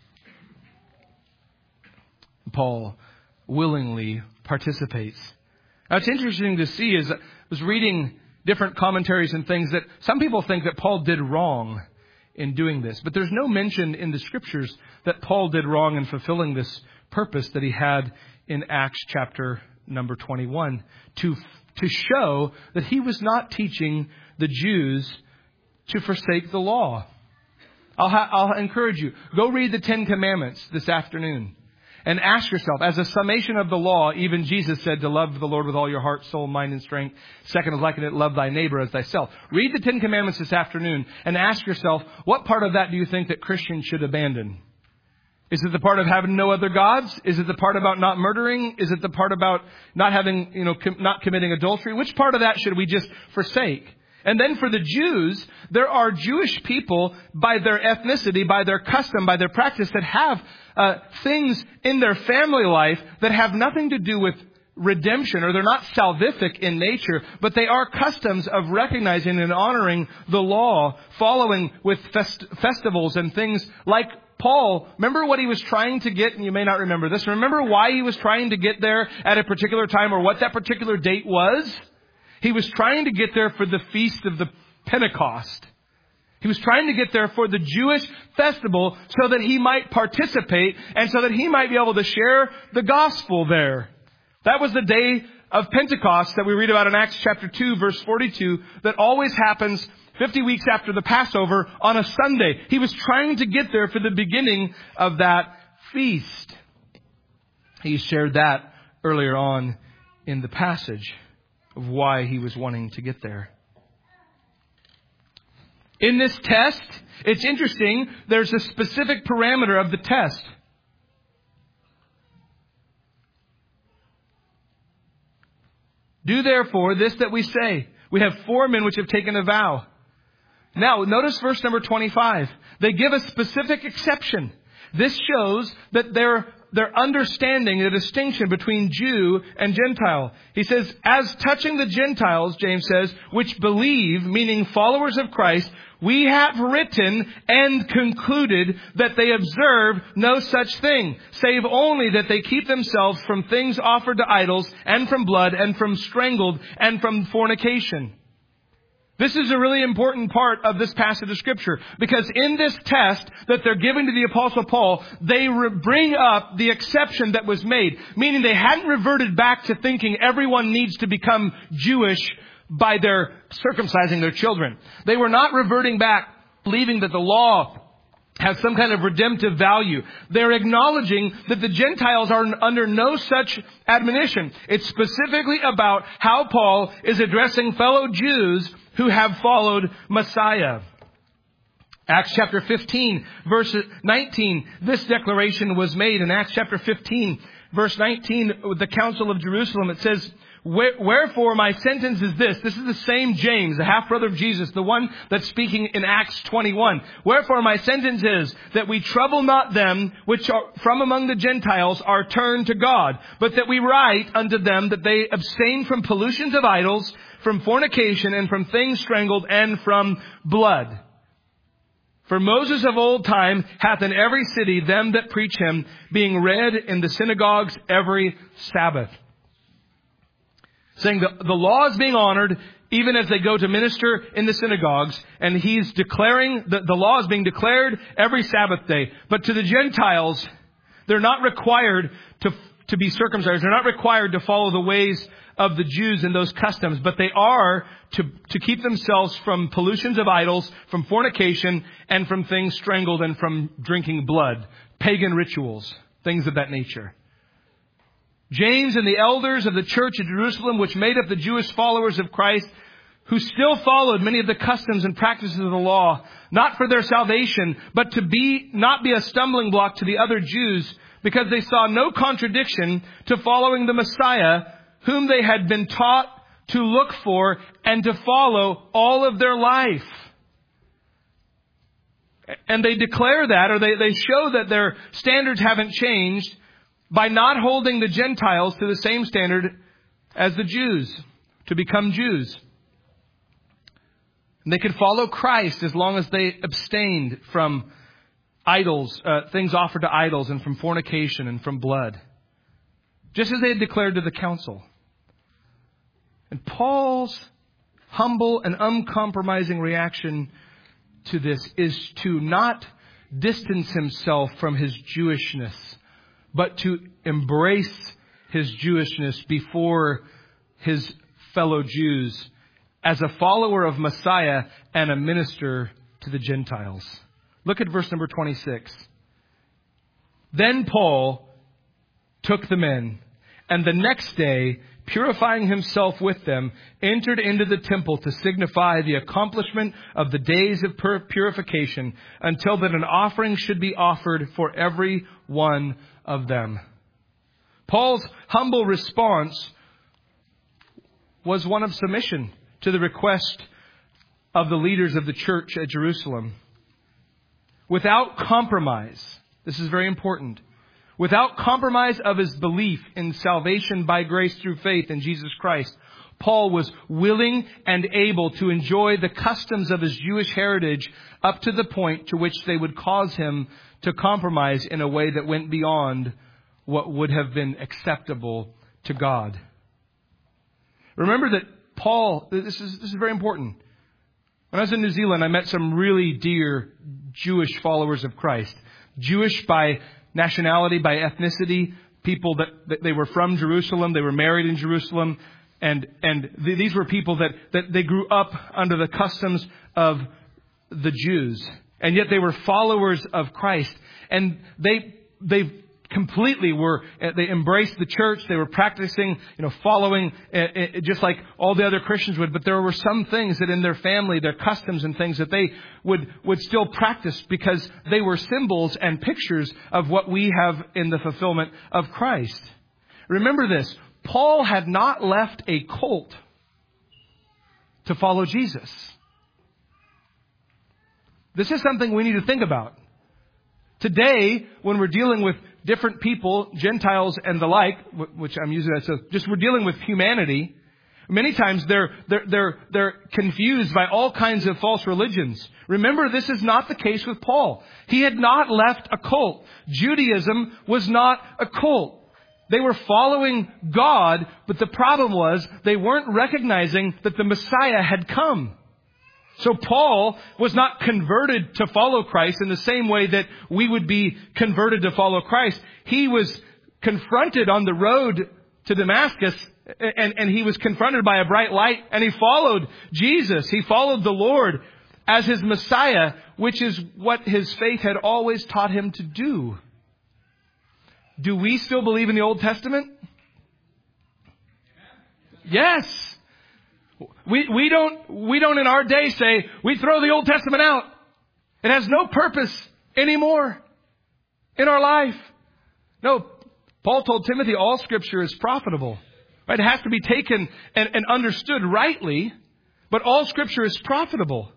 Paul willingly participates. Now, it's interesting to see, as I was reading different commentaries and things, that some people think that Paul did wrong in doing this. But there's no mention in the Scriptures that Paul did wrong in fulfilling this purpose that he had in Acts chapter number 21, to show that he was not teaching the Jews to forsake the law. I'll encourage you, go read the 10 Commandments this afternoon And ask yourself, as a summation of the law, even Jesus said to love the Lord with all your heart, soul, mind, and strength. Second is likened it, love thy neighbor as thyself. Read the 10 Commandments this afternoon and ask yourself, what part of that do you think that Christians should abandon? Is it the part of having no other gods? Is it the part about not murdering? Is it the part about not having, not committing adultery? Which part of that should we just forsake? And then for the Jews, there are Jewish people by their ethnicity, by their custom, by their practice that have things in their family life that have nothing to do with redemption, or they're not salvific in nature, but they are customs of recognizing and honoring the law, following with festivals and things like Paul. Remember what he was trying to get, and you may not remember this. Remember why he was trying to get there at a particular time, or what that particular date was? He was trying to get there for the feast of the Pentecost. He was trying to get there for the Jewish festival so that he might participate and so that he might be able to share the gospel there. That was the day of Pentecost that we read about in Acts chapter 2, verse 42, that always happens 50 weeks after the Passover on a Sunday. He was trying to get there for the beginning of that feast. He shared that earlier on in the passage of why he was wanting to get there. In this test, it's interesting, there's a specific parameter of the test. Do therefore this that we say. We have 4 men which have taken a vow. Now, notice verse number 25. They give a specific exception. This shows that they're understanding the distinction between Jew and Gentile. He says, as touching the Gentiles, James says, which believe, meaning followers of Christ, we have written and concluded that they observe no such thing, save only that they keep themselves from things offered to idols, and from blood, and from strangled, and from fornication. This is a really important part of this passage of Scripture, because in this test that they're giving to the Apostle Paul, they bring up the exception that was made, meaning they hadn't reverted back to thinking everyone needs to become Jewish by their circumcising their children. They were not reverting back, believing that the law has some kind of redemptive value. They're acknowledging that the Gentiles are under no such admonition. It's specifically about how Paul is addressing fellow Jews who have followed Messiah. Acts chapter 15, verse 19. This declaration was made in Acts chapter 15, verse 19, with the Council of Jerusalem. It says, wherefore my sentence is this. This is the same James, the half-brother of Jesus, the one that's speaking in Acts 21. Wherefore my sentence is that we trouble not them which are from among the Gentiles are turned to God, but that we write unto them that they abstain from pollutions of idols, from fornication, and from things strangled, and from blood. For Moses of old time hath in every city them that preach him, being read in the synagogues every Sabbath. Saying the law is being honored even as they go to minister in the synagogues. And he's declaring that the law is being declared every Sabbath day. But to the Gentiles, they're not required to be circumcised. They're not required to follow the ways of the Jews and those customs. But they are to keep themselves from pollutions of idols, from fornication, and from things strangled, and from drinking blood. Pagan rituals, things of that nature. James and the elders of the church of Jerusalem, which made up the Jewish followers of Christ, who still followed many of the customs and practices of the law, not for their salvation, but to not be a stumbling block to the other Jews, because they saw no contradiction to following the Messiah, whom they had been taught to look for and to follow all of their life. And they declare that, or they show that their standards haven't changed, by not holding the Gentiles to the same standard as the Jews, to become Jews. And they could follow Christ as long as they abstained from idols, things offered to idols, and from fornication and from blood. Just as they had declared to the council. And Paul's humble and uncompromising reaction to this is to not distance himself from his Jewishness, but to embrace his Jewishness before his fellow Jews as a follower of Messiah and a minister to the Gentiles. Look at verse number 26. Then Paul, took the men, and the next day, purifying himself with them, entered into the temple to signify the accomplishment of the days of purification, until that an offering should be offered for every one of them. Paul's humble response was one of submission to the request of the leaders of the church at Jerusalem. Without compromise, this is very important, without compromise of his belief in salvation by grace through faith in Jesus Christ, Paul was willing and able to enjoy the customs of his Jewish heritage up to the point to which they would cause him to compromise in a way that went beyond what would have been acceptable to God. Remember that Paul, this is very important. When I was in New Zealand, I met some really dear Jewish followers of Christ. Jewish by nationality, by ethnicity, people that they were from Jerusalem, they were married in Jerusalem, and these were people that they grew up under the customs of the Jews, and yet they were followers of Christ, and they completely they embraced the church. They were practicing, following just like all the other Christians would. But there were some things that in their family, their customs and things that they would still practice because they were symbols and pictures of what we have in the fulfillment of Christ. Remember this. Paul had not left a cult to follow Jesus. This is something we need to think about. Today, when we're dealing with different people, Gentiles and the like, which I'm using that, so just we're dealing with humanity, many times they're confused by all kinds of false religions. Remember, this is not the case with Paul. He had not left a cult. Judaism was not a cult. They were following God, but the problem was they weren't recognizing that the Messiah had come. So Paul was not converted to follow Christ in the same way that we would be converted to follow Christ. He was confronted on the road to Damascus, and he was confronted by a bright light, and he followed Jesus. He followed the Lord as his Messiah, which is what his faith had always taught him to do. Do we still believe in the Old Testament? Yes. We don't in our day say, we throw the Old Testament out. It has no purpose anymore in our life. No, Paul told Timothy all Scripture is profitable. Right? It has to be taken and understood rightly, but all Scripture is profitable.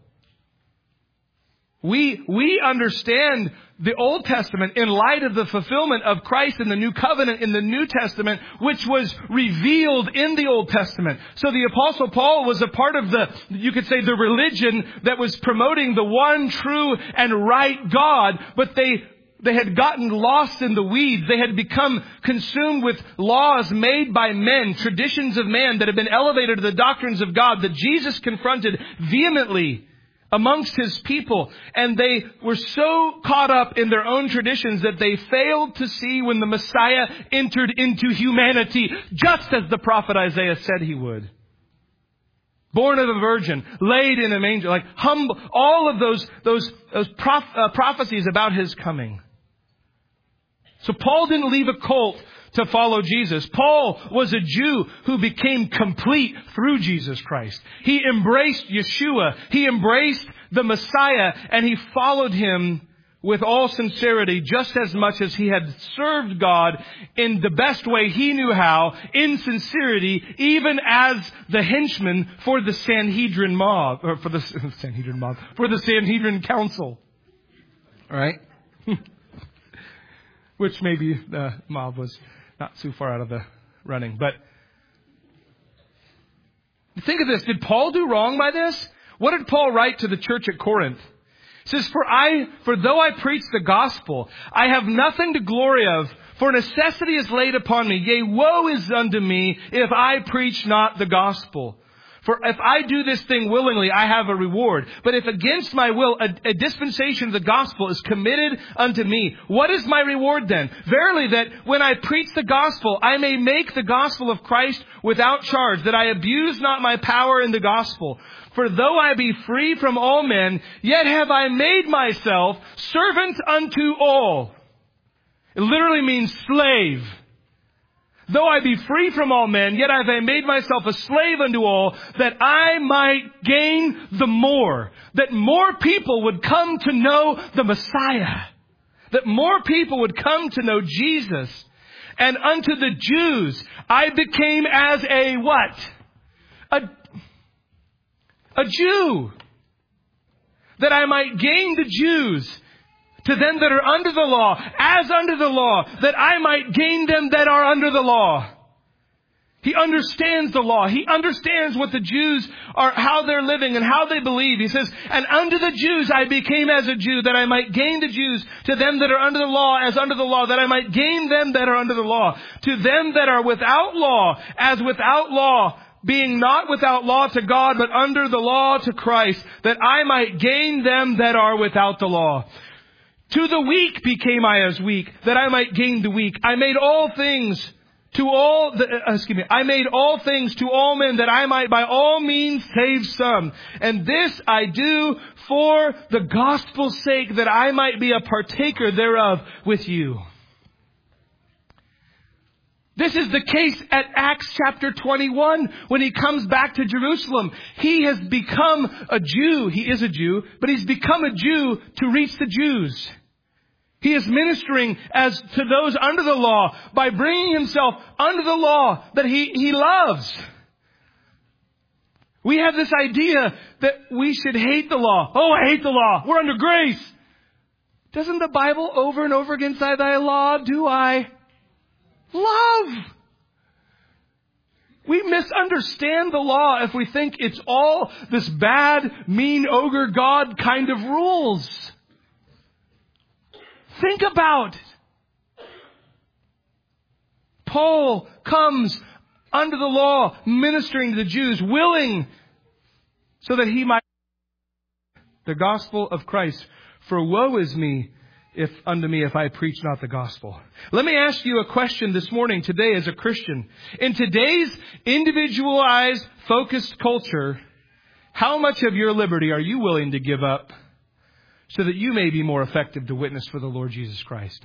We understand the Old Testament in light of the fulfillment of Christ in the New Covenant in the New Testament, which was revealed in the Old Testament. So the Apostle Paul was a part of you could say, the religion that was promoting the one true and right God, but they had gotten lost in the weeds. They had become consumed with laws made by men, traditions of man that had been elevated to the doctrines of God that Jesus confronted vehemently amongst his people. And they were so caught up in their own traditions that they failed to see when the Messiah entered into humanity, just as the prophet Isaiah said he would. Born of a virgin, laid in a manger, like humble, all of those prophecies about his coming. So Paul didn't leave a cult to follow Jesus. Paul was a Jew who became complete through Jesus Christ. He embraced Yeshua. He embraced the Messiah, and he followed him with all sincerity, just as much as he had served God in the best way he knew how, in sincerity, even as the henchman for the Sanhedrin mob, or for the Sanhedrin council. All right? Which maybe the mob was not too far out of the running. But think of this. Did Paul do wrong by this? What did Paul write to the church at Corinth? He says, For though I preach the gospel, I have nothing to glory of, for necessity is laid upon me. Yea, woe is unto me if I preach not the gospel. For if I do this thing willingly, I have a reward. But if against my will, a dispensation of the gospel is committed unto me, what is my reward then? Verily that when I preach the gospel, I may make the gospel of Christ without charge, that I abuse not my power in the gospel. For though I be free from all men, yet have I made myself servant unto all. It literally means slave. Though I be free from all men, yet have I made myself a slave unto all, that I might gain the more. That more people would come to know the Messiah. That more people would come to know Jesus. And unto the Jews, I became as a what? A Jew. That I might gain the Jews. To them that are under the law, as under the law, that I might gain them that are under the law. He understands the law. He understands what the Jews are, how they're living and how they believe. He says, and unto the Jews I became as a Jew, that I might gain the Jews. To them that are under the law, as under the law, that I might gain them that are under the law. To them that are without law, as without law, being not without law to God, but under the law to Christ, that I might gain them that are without the law. To the weak became I as weak, that I might gain the weak. I made all things to all men, that I might by all means save some. And this I do for the gospel's sake, that I might be a partaker thereof with you. This is the case at Acts chapter 21 when he comes back to Jerusalem. He has become a Jew. He is a Jew, but he's become a Jew to reach the Jews. He is ministering as to those under the law by bringing himself under the law that he loves. We have this idea that we should hate the law. Oh, I hate the law. We're under grace. Doesn't the Bible over and over again say, thy law do I love? We misunderstand the law if we think it's all this bad, mean, ogre God kind of rules. Think about it. Paul comes under the law, ministering to the Jews, willing so that he might the gospel of Christ. For woe is me if I preach not the gospel. Let me ask you a question this morning, today, as a Christian. In today's individualized, focused culture, how much of your liberty are you willing to give up so that you may be more effective to witness for the Lord Jesus Christ?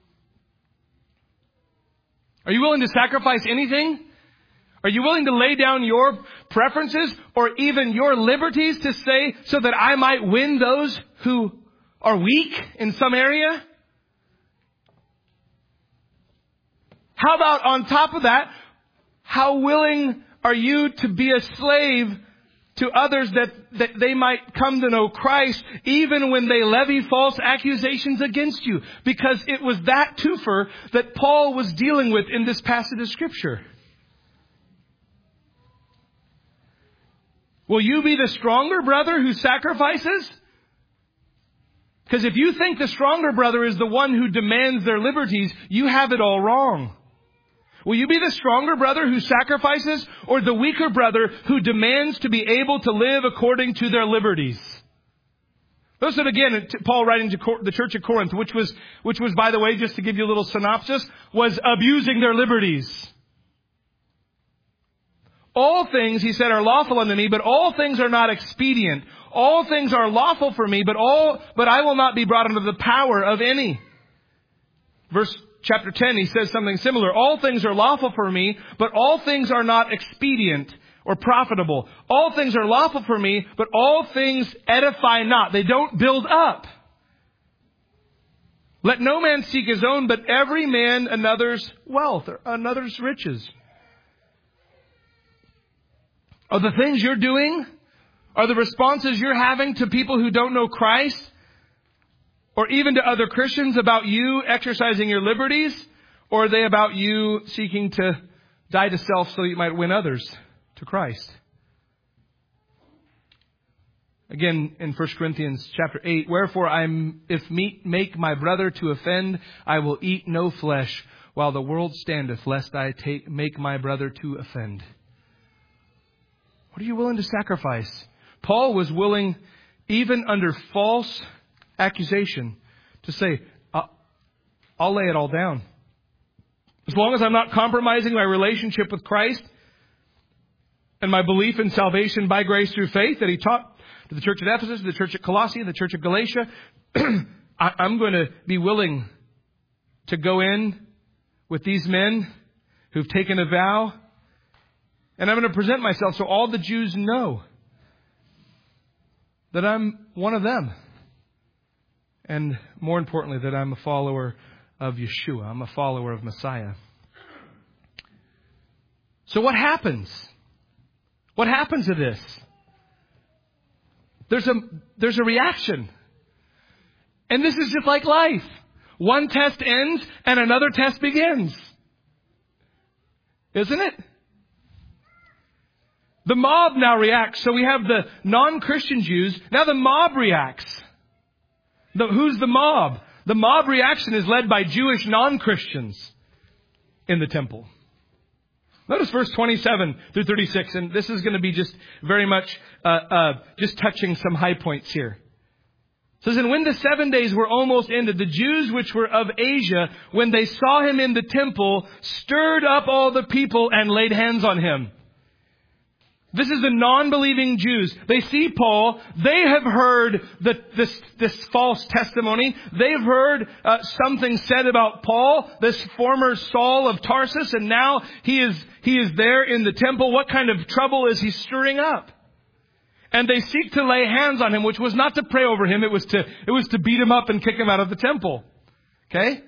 Are you willing to sacrifice anything? Are you willing to lay down your preferences or even your liberties to say so that I might win those who are weak in some area? How about on top of that, how willing are you to be a slave to others that they might come to know Christ even when they levy false accusations against you? Because it was that twofer that Paul was dealing with in this passage of Scripture. Will you be the stronger brother who sacrifices? Because if you think the stronger brother is the one who demands their liberties, you have it all wrong. Will you be the stronger brother who sacrifices, or the weaker brother who demands to be able to live according to their liberties? Listen again, Paul writing to the church of Corinth, which was, by the way, just to give you a little synopsis, was abusing their liberties. All things, he said, are lawful unto me, but all things are not expedient. All things are lawful for me, but I will not be brought under the power of any. Chapter 10, he says something similar. All things are lawful for me, but all things are not expedient or profitable. All things are lawful for me, but all things edify not. They don't build up. Let no man seek his own, but every man another's wealth or another's riches. Are the things you're doing, are the responses you're having to people who don't know Christ, or even to other Christians, about you exercising your liberties? Or are they about you seeking to die to self so you might win others to Christ? Again, in 1 Corinthians chapter 8, wherefore if meat make my brother to offend, I will eat no flesh, while the world standeth, lest I make my brother to offend. What are you willing to sacrifice? Paul was willing, even under false accusation, to say, I'll lay it all down. As long as I'm not compromising my relationship with Christ and my belief in salvation by grace through faith that he taught to the church at Ephesus, the church at Colossae, the church at Galatia, I'm going to be willing to go in with these men who've taken a vow. And I'm going to present myself so all the Jews know that I'm one of them. And more importantly, that I'm a follower of Yeshua. I'm a follower of Messiah. So what happens? What happens to this? There's a reaction. And this is just like life. One test ends and another test begins. Isn't it? The mob now reacts. So we have the non-Christian Jews. Now the mob reacts. Who's the mob? The mob reaction is led by Jewish non-Christians in the temple. Notice verse 27 through 36. And this is going to be just very much just touching some high points here. It says, and when the 7 days were almost ended, the Jews which were of Asia, when they saw him in the temple, stirred up all the people and laid hands on him. This is the non-believing Jews. They see Paul. They have heard this false testimony. They've heard something said about Paul, this former Saul of Tarsus, and now he is there in the temple. What kind of trouble is he stirring up? And they seek to lay hands on him, which was not to pray over him. It was to beat him up and kick him out of the temple. Okay?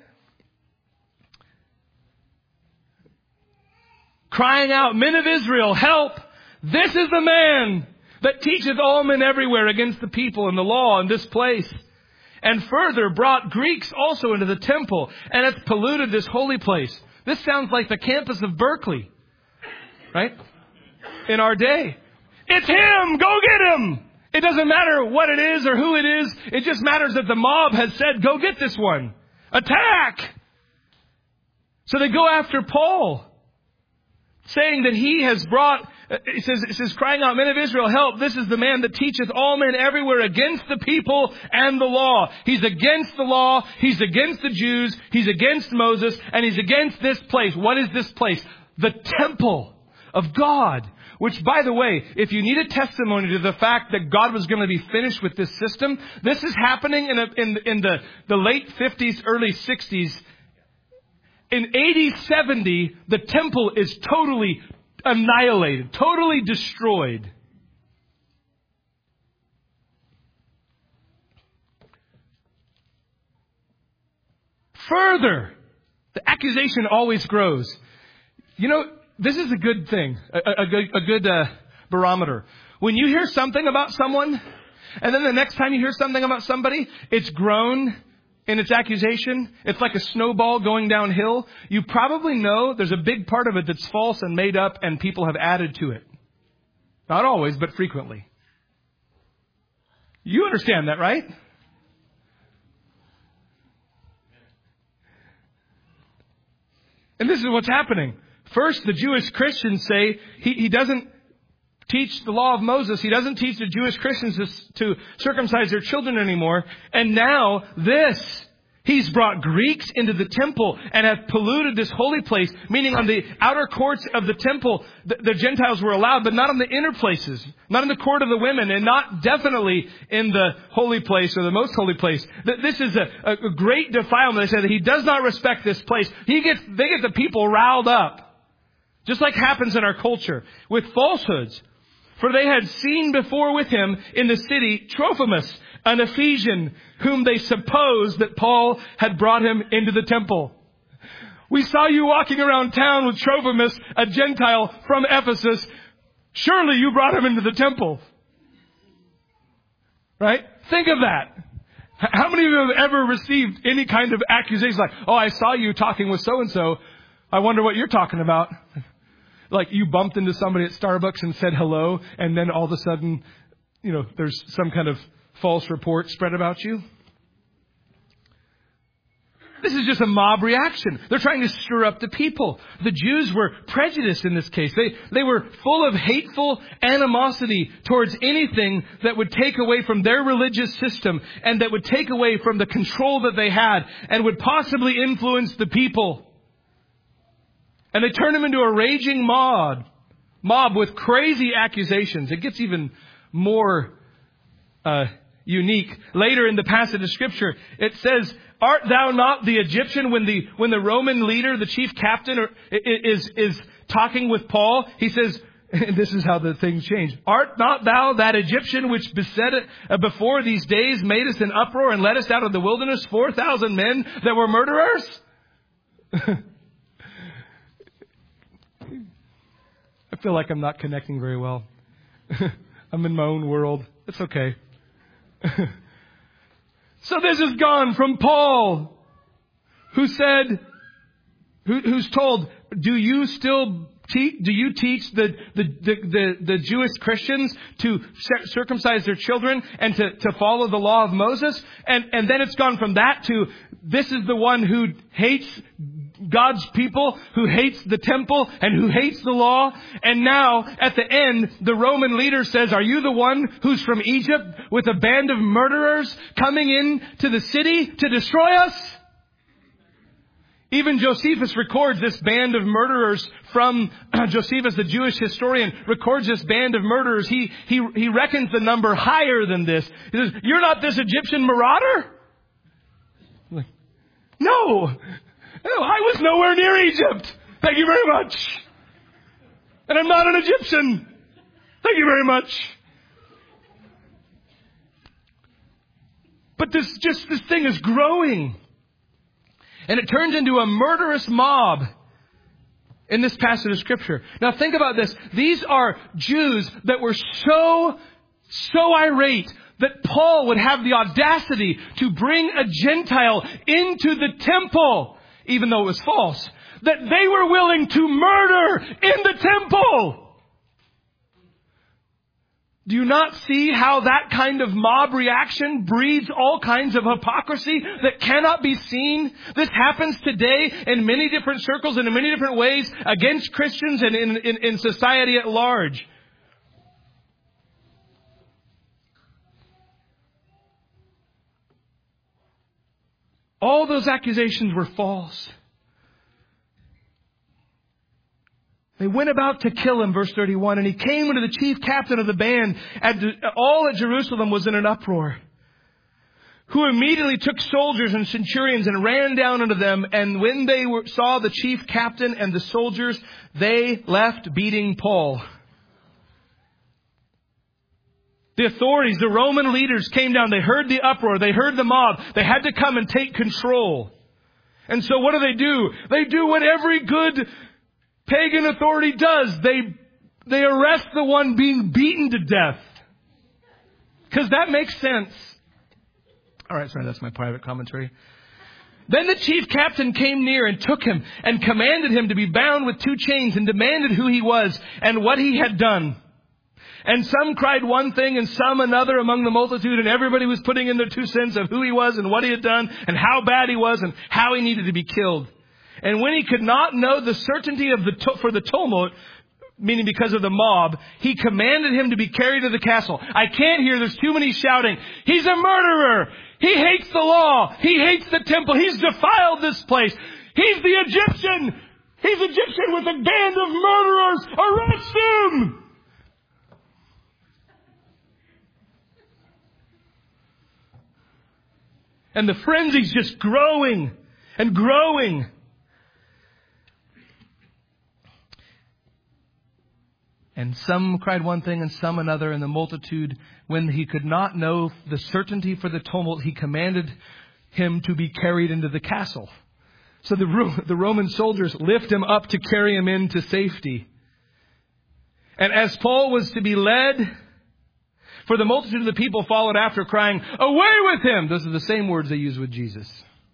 Crying out, men of Israel, help! This is the man that teacheth all men everywhere against the people and the law in this place. And further brought Greeks also into the temple and hath polluted this holy place. This sounds like the campus of Berkeley. Right? In our day. It's him! Go get him! It doesn't matter what it is or who it is. It just matters that the mob has said, go get this one. Attack! So they go after Paul, saying that he has brought, it says, crying out, men of Israel, help. This is the man that teacheth all men everywhere against the people and the law. He's against the law. He's against the Jews. He's against Moses. And he's against this place. What is this place? The temple of God. Which, by the way, if you need a testimony to the fact that God was going to be finished with this system, this is happening in the late 50s, early 60s. In AD 70, the temple is totally annihilated, totally destroyed. Further, the accusation always grows. You know, this is a good thing, a good barometer. When you hear something about someone, and then the next time you hear something about somebody, it's grown in its accusation. It's like a snowball going downhill. You probably know there's a big part of it that's false and made up, and people have added to it. Not always, but frequently. You understand that, right? And this is what's happening. First, the Jewish Christians say he doesn't teach the law of Moses. He doesn't teach the Jewish Christians to circumcise their children anymore. And now this, he's brought Greeks into the temple and have polluted this holy place, meaning on the outer courts of the temple, the Gentiles were allowed, but not on the inner places, not in the court of the women, and not definitely in the holy place or the most holy place. This is a great defilement. They say that he does not respect this place. They get the people riled up. Just like happens in our culture with falsehoods. For they had seen before with him in the city Trophimus, an Ephesian, whom they supposed that Paul had brought him into the temple. We saw you walking around town with Trophimus, a Gentile from Ephesus. Surely you brought him into the temple. Right? Think of that. How many of you have ever received any kind of accusation like, oh, I saw you talking with so-and-so. I wonder what you're talking about. Like you bumped into somebody at Starbucks and said hello, and then all of a sudden, there's some kind of false report spread about you. This is just a mob reaction. They're trying to stir up the people. The Jews were prejudiced in this case. They were full of hateful animosity towards anything that would take away from their religious system and that would take away from the control that they had and would possibly influence the people. And they turn him into a raging mob with crazy accusations. It gets even more unique. Later in the passage of Scripture, it says art thou not the Egyptian? When the Roman leader, the chief captain, is talking with Paul, he says, and this is how the things change. Art not thou that Egyptian which beset before these days made us an uproar and led us out of the wilderness 4,000 men that were murderers? I feel like I'm not connecting very well. I'm in my own world. It's okay. So this has gone from Paul, who's told, do you teach the Jewish Christians to circumcise their children and to follow the law of Moses? And then it's gone from that to, this is the one who hates God's people, who hates the temple, and who hates the law. And now, at the end, the Roman leader says, are you the one who's from Egypt with a band of murderers coming in to the city to destroy us? Even Josephus records this band of murderers from Josephus, the Jewish historian, records this band of murderers. He reckons the number higher than this. He says, you're not this Egyptian marauder? Like, no, I was nowhere near Egypt. Thank you very much. And I'm not an Egyptian. Thank you very much. But this thing is growing. And it turns into a murderous mob in this passage of Scripture. Now think about this. These are Jews that were so irate that Paul would have the audacity to bring a Gentile into the temple, even though it was false, that they were willing to murder in the temple. Do you not see how that kind of mob reaction breeds all kinds of hypocrisy that cannot be seen? This happens today in many different circles and in many different ways against Christians and in society at large. All those accusations were false. They went about to kill him, verse 31, and he came unto the chief captain of the band, and all at Jerusalem was in an uproar, who immediately took soldiers and centurions and ran down unto them, and when they saw the chief captain and the soldiers, they left beating Paul. The authorities, the Roman leaders came down. They heard the uproar. They heard the mob. They had to come and take control. And so what do? They do what every good pagan authority does. They arrest the one being beaten to death. Because that makes sense. All right, sorry, that's my private commentary. Then the chief captain came near and took him and commanded him to be bound with 2 chains and demanded who he was and what he had done. And some cried one thing and some another among the multitude, and everybody was putting in their 2 cents of who he was and what he had done and how bad he was and how he needed to be killed. And when he could not know the certainty of for the tumult, meaning because of the mob, he commanded him to be carried to the castle. I can't hear, there's too many shouting. He's a murderer. He hates the law. He hates the temple. He's defiled this place. He's the Egyptian. He's Egyptian with a band of murderers. Arrest him! And the frenzy's just growing and growing. And some cried one thing and some another, and the multitude, when he could not know the certainty for the tumult, he commanded him to be carried into the castle. So the Roman soldiers lift him up to carry him into safety. And as Paul was to be led, for the multitude of the people followed after, crying, "Away with him!" Those are the same words they use with Jesus.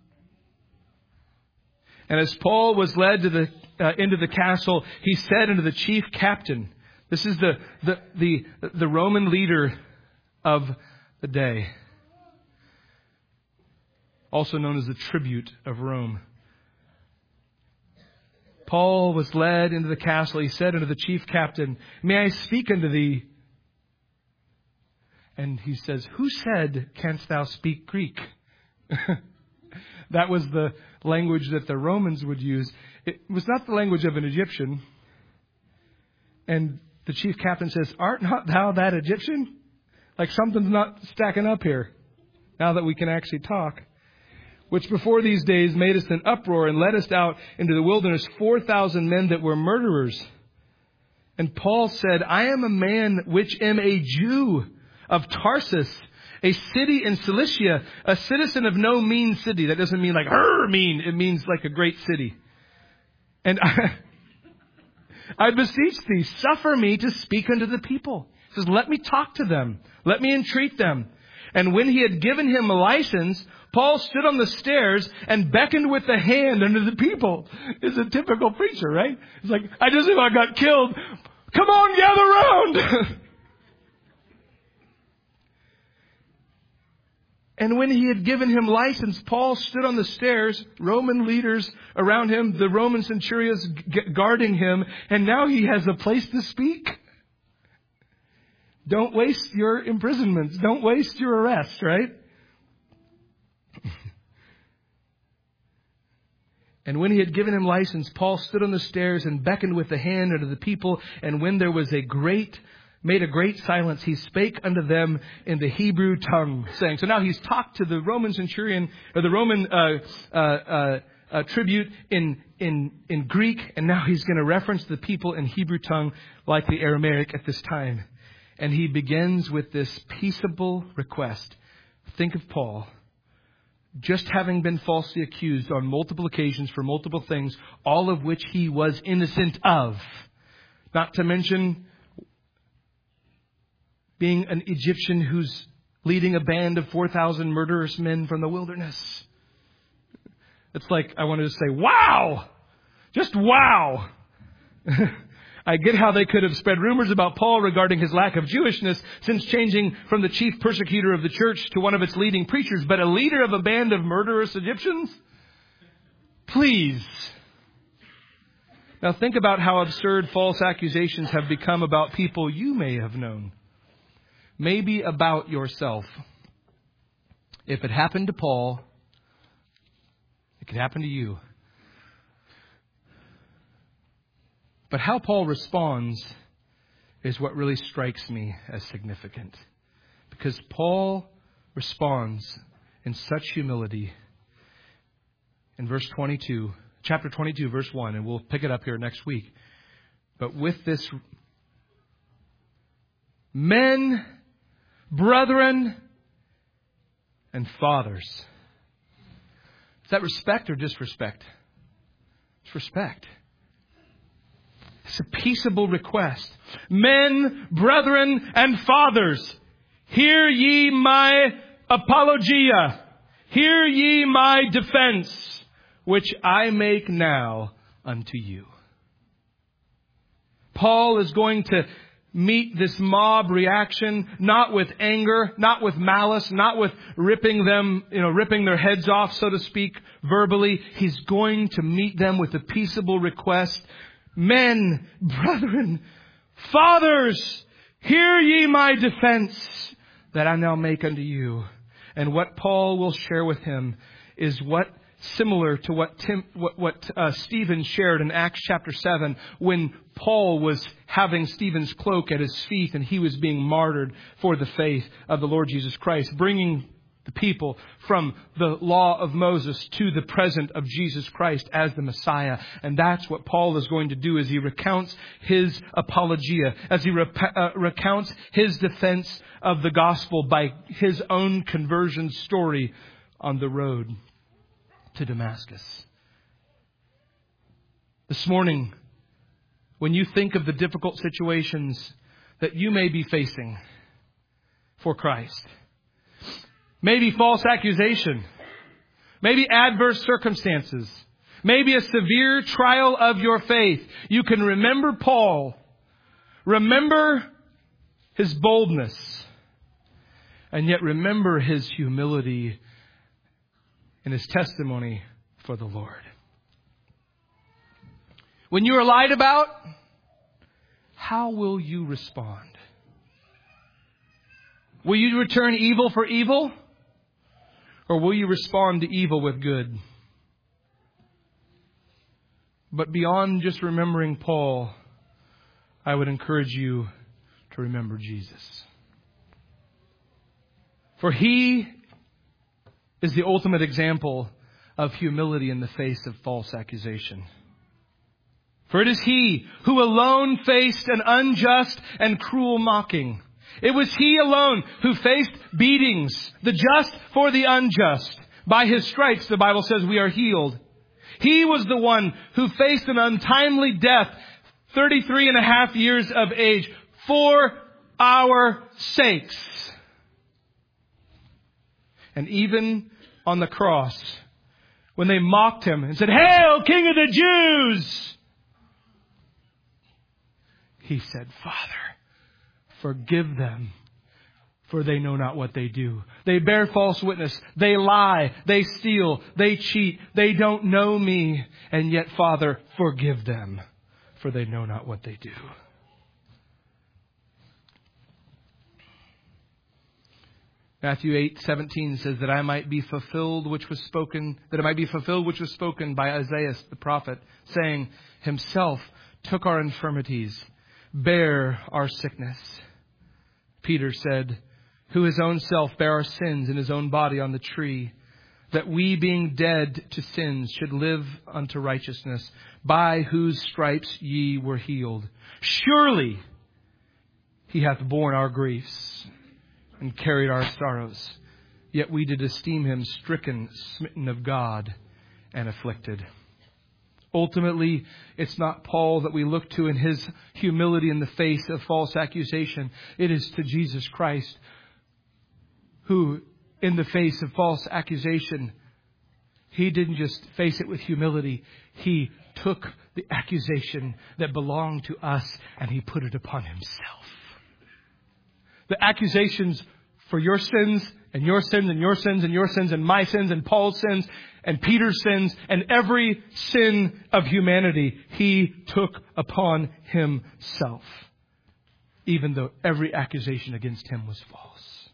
And as Paul was led to into the castle, he said unto the chief captain, this is the Roman leader of the day, also known as the tribute of Rome. Paul was led into the castle. He said unto the chief captain, "May I speak unto thee?" And he says, "Who said, canst thou speak Greek?" That was the language that the Romans would use. It was not the language of an Egyptian. And the chief captain says, "Art not thou that Egyptian?" Like something's not stacking up here now that we can actually talk. which before these days made us an uproar and led us out into the wilderness, 4,000 men that were murderers. And Paul said, I am a man which am a Jew of Tarsus, a city in Cilicia, a citizen of no mean city. That doesn't mean like, mean. It means like a great city. And I beseech thee, suffer me to speak unto the people. He says, let me talk to them. Let me entreat them. And when he had given him a license, Paul stood on the stairs and beckoned with the hand unto the people. It's a typical preacher, right? It's like, I just about got killed. Come on, gather round. And when he had given him license, Paul stood on the stairs, Roman leaders around him, the Roman centurions guarding him, and now he has a place to speak. Don't waste your imprisonments. Don't waste your arrest, right? And when he had given him license, Paul stood on the stairs and beckoned with the hand unto the people. And when there was made a great silence, he spake unto them in the Hebrew tongue, saying, so now he's talked to the Roman centurion, or the Roman tribute in Greek, and now he's going to reference the people in Hebrew tongue like the Aramaic at this time. And he begins with this peaceable request. Think of Paul, just having been falsely accused on multiple occasions for multiple things, all of which he was innocent of. Not to mention being an Egyptian who's leading a band of 4,000 murderous men from the wilderness. It's like I wanted to say, wow! Just wow! I get how they could have spread rumors about Paul regarding his lack of Jewishness since changing from the chief persecutor of the church to one of its leading preachers, but a leader of a band of murderous Egyptians? Please. Now think about how absurd false accusations have become about people you may have known. Maybe about yourself. If it happened to Paul, it could happen to you. But how Paul responds is what really strikes me as significant. Because Paul responds in such humility in verse 22, chapter 22, verse 1, and we'll pick it up here next week. But with this, men, brethren, and fathers. Is that respect or disrespect? It's respect. It's a peaceable request. Men, brethren, and fathers, hear ye my apologia. Hear ye my defense, which I make now unto you. Paul is going to meet this mob reaction, not with anger, not with malice, not with ripping their heads off, so to speak, verbally. He's going to meet them with a peaceable request. Men, brethren, fathers, hear ye my defense that I now make unto you. And what Paul will share with him is similar to what Stephen shared in Acts chapter 7 when Paul was having Stephen's cloak at his feet and he was being martyred for the faith of the Lord Jesus Christ, bringing the people from the law of Moses to the present of Jesus Christ as the Messiah. And that's what Paul is going to do as he recounts his apologia, as he recounts his defense of the gospel by his own conversion story on the road to Damascus. This morning, when you think of the difficult situations that you may be facing for Christ, maybe false accusation, maybe adverse circumstances, maybe a severe trial of your faith, you can remember Paul, remember his boldness, and yet remember his humility in his testimony for the Lord. When you are lied about, how will you respond? Will you return evil for evil? Or will you respond to evil with good? But beyond just remembering Paul, I would encourage you to remember Jesus. For he is the ultimate example of humility in the face of false accusation. For it is He who alone faced an unjust and cruel mocking. It was He alone who faced beatings, the just for the unjust. By His stripes, the Bible says, we are healed. He was the one who faced an untimely death, 33 and a half years of age, for our sakes. And even on the cross, when they mocked Him and said, "Hail, King of the Jews!" He said, "Father, forgive them, for they know not what they do. They bear false witness. They lie. They steal. They cheat. They don't know me. And yet, Father, forgive them, for they know not what they do." Matthew 8:17 says that it might be fulfilled which was spoken by Isaiah the prophet, saying, "Himself took our infirmities, bear our sickness." Peter said, "Who His own self bare our sins in His own body on the tree, that we, being dead to sins, should live unto righteousness, by whose stripes ye were healed. Surely He hath borne our griefs and carried our sorrows. Yet we did esteem Him stricken, smitten of God, and afflicted." Ultimately, it's not Paul that we look to in his humility in the face of false accusation. It is to Jesus Christ, who, in the face of false accusation, He didn't just face it with humility. He took the accusation that belonged to us and He put it upon Himself. The accusations for your sins and your sins and your sins and your sins and my sins and Paul's sins and Peter's sins and every sin of humanity, He took upon Himself, even though every accusation against Him was false.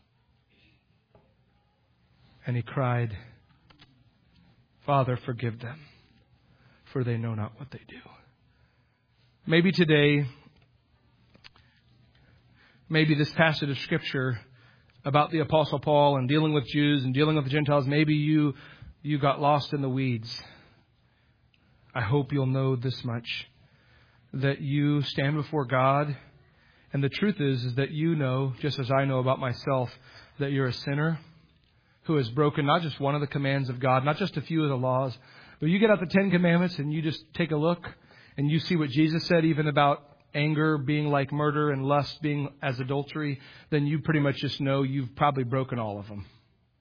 And He cried, "Father, forgive them, for they know not what they do." Maybe today, maybe this passage of Scripture about the Apostle Paul and dealing with Jews and dealing with the Gentiles, maybe you got lost in the weeds. I hope you'll know this much, that you stand before God, and the truth is that you know, just as I know about myself, that you're a sinner who has broken not just one of the commands of God, not just a few of the laws, but you get out the 10 Commandments and you just take a look and you see what Jesus said even about anger being like murder and lust being as adultery, then you pretty much just know you've probably broken all of them.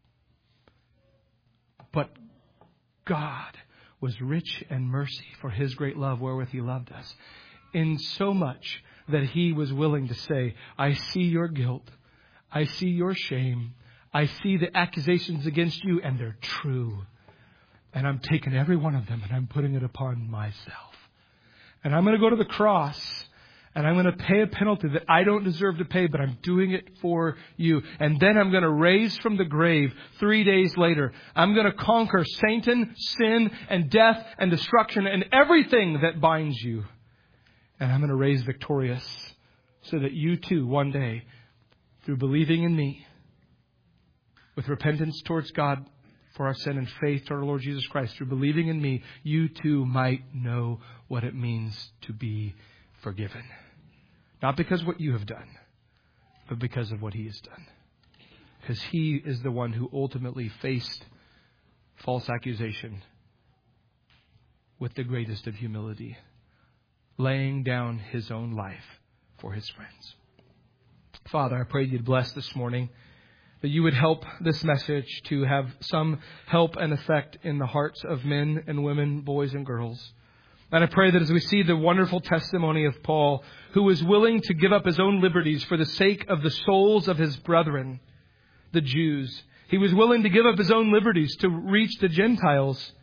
But God was rich in mercy for His great love wherewith He loved us, in so much that He was willing to say, "I see your guilt. I see your shame. I see the accusations against you, and they're true. And I'm taking every one of them and I'm putting it upon myself. And I'm going to go to the cross and I'm going to pay a penalty that I don't deserve to pay, but I'm doing it for you. And then I'm going to raise from the grave 3 days later. I'm going to conquer Satan, sin, and death, and destruction, and everything that binds you. And I'm going to raise victorious so that you too, one day, through believing in me, with repentance towards God for our sin and faith toward our Lord Jesus Christ, through believing in me, you too might know what it means to be forgiven. Not because of what you have done, but because of what He has done. Because He is the one who ultimately faced false accusation with the greatest of humility, laying down His own life for His friends. Father, I pray You'd bless this morning, that You would help this message to have some help and effect in the hearts of men and women, boys and girls. And I pray that as we see the wonderful testimony of Paul, who was willing to give up his own liberties for the sake of the souls of his brethren, the Jews. He was willing to give up his own liberties to reach the Gentiles.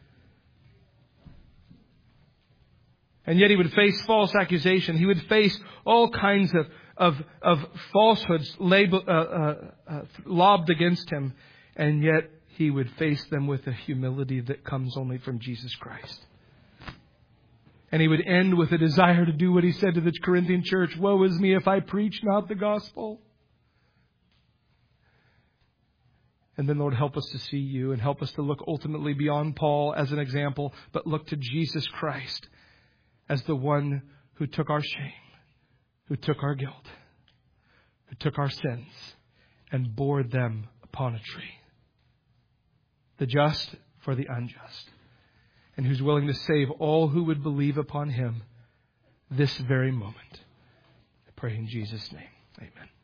And yet he would face false accusation. He would face all kinds of falsehoods lobbed against him. And yet he would face them with a humility that comes only from Jesus Christ. And he would end with a desire to do what he said to the Corinthian church: "Woe is me if I preach not the gospel." And then, Lord, help us to see you and help us to look ultimately beyond Paul as an example, but look to Jesus Christ as the one who took our shame, who took our guilt, who took our sins and bore them upon a tree. The just for the unjust, and who's willing to save all who would believe upon him this very moment. I pray in Jesus' name. Amen.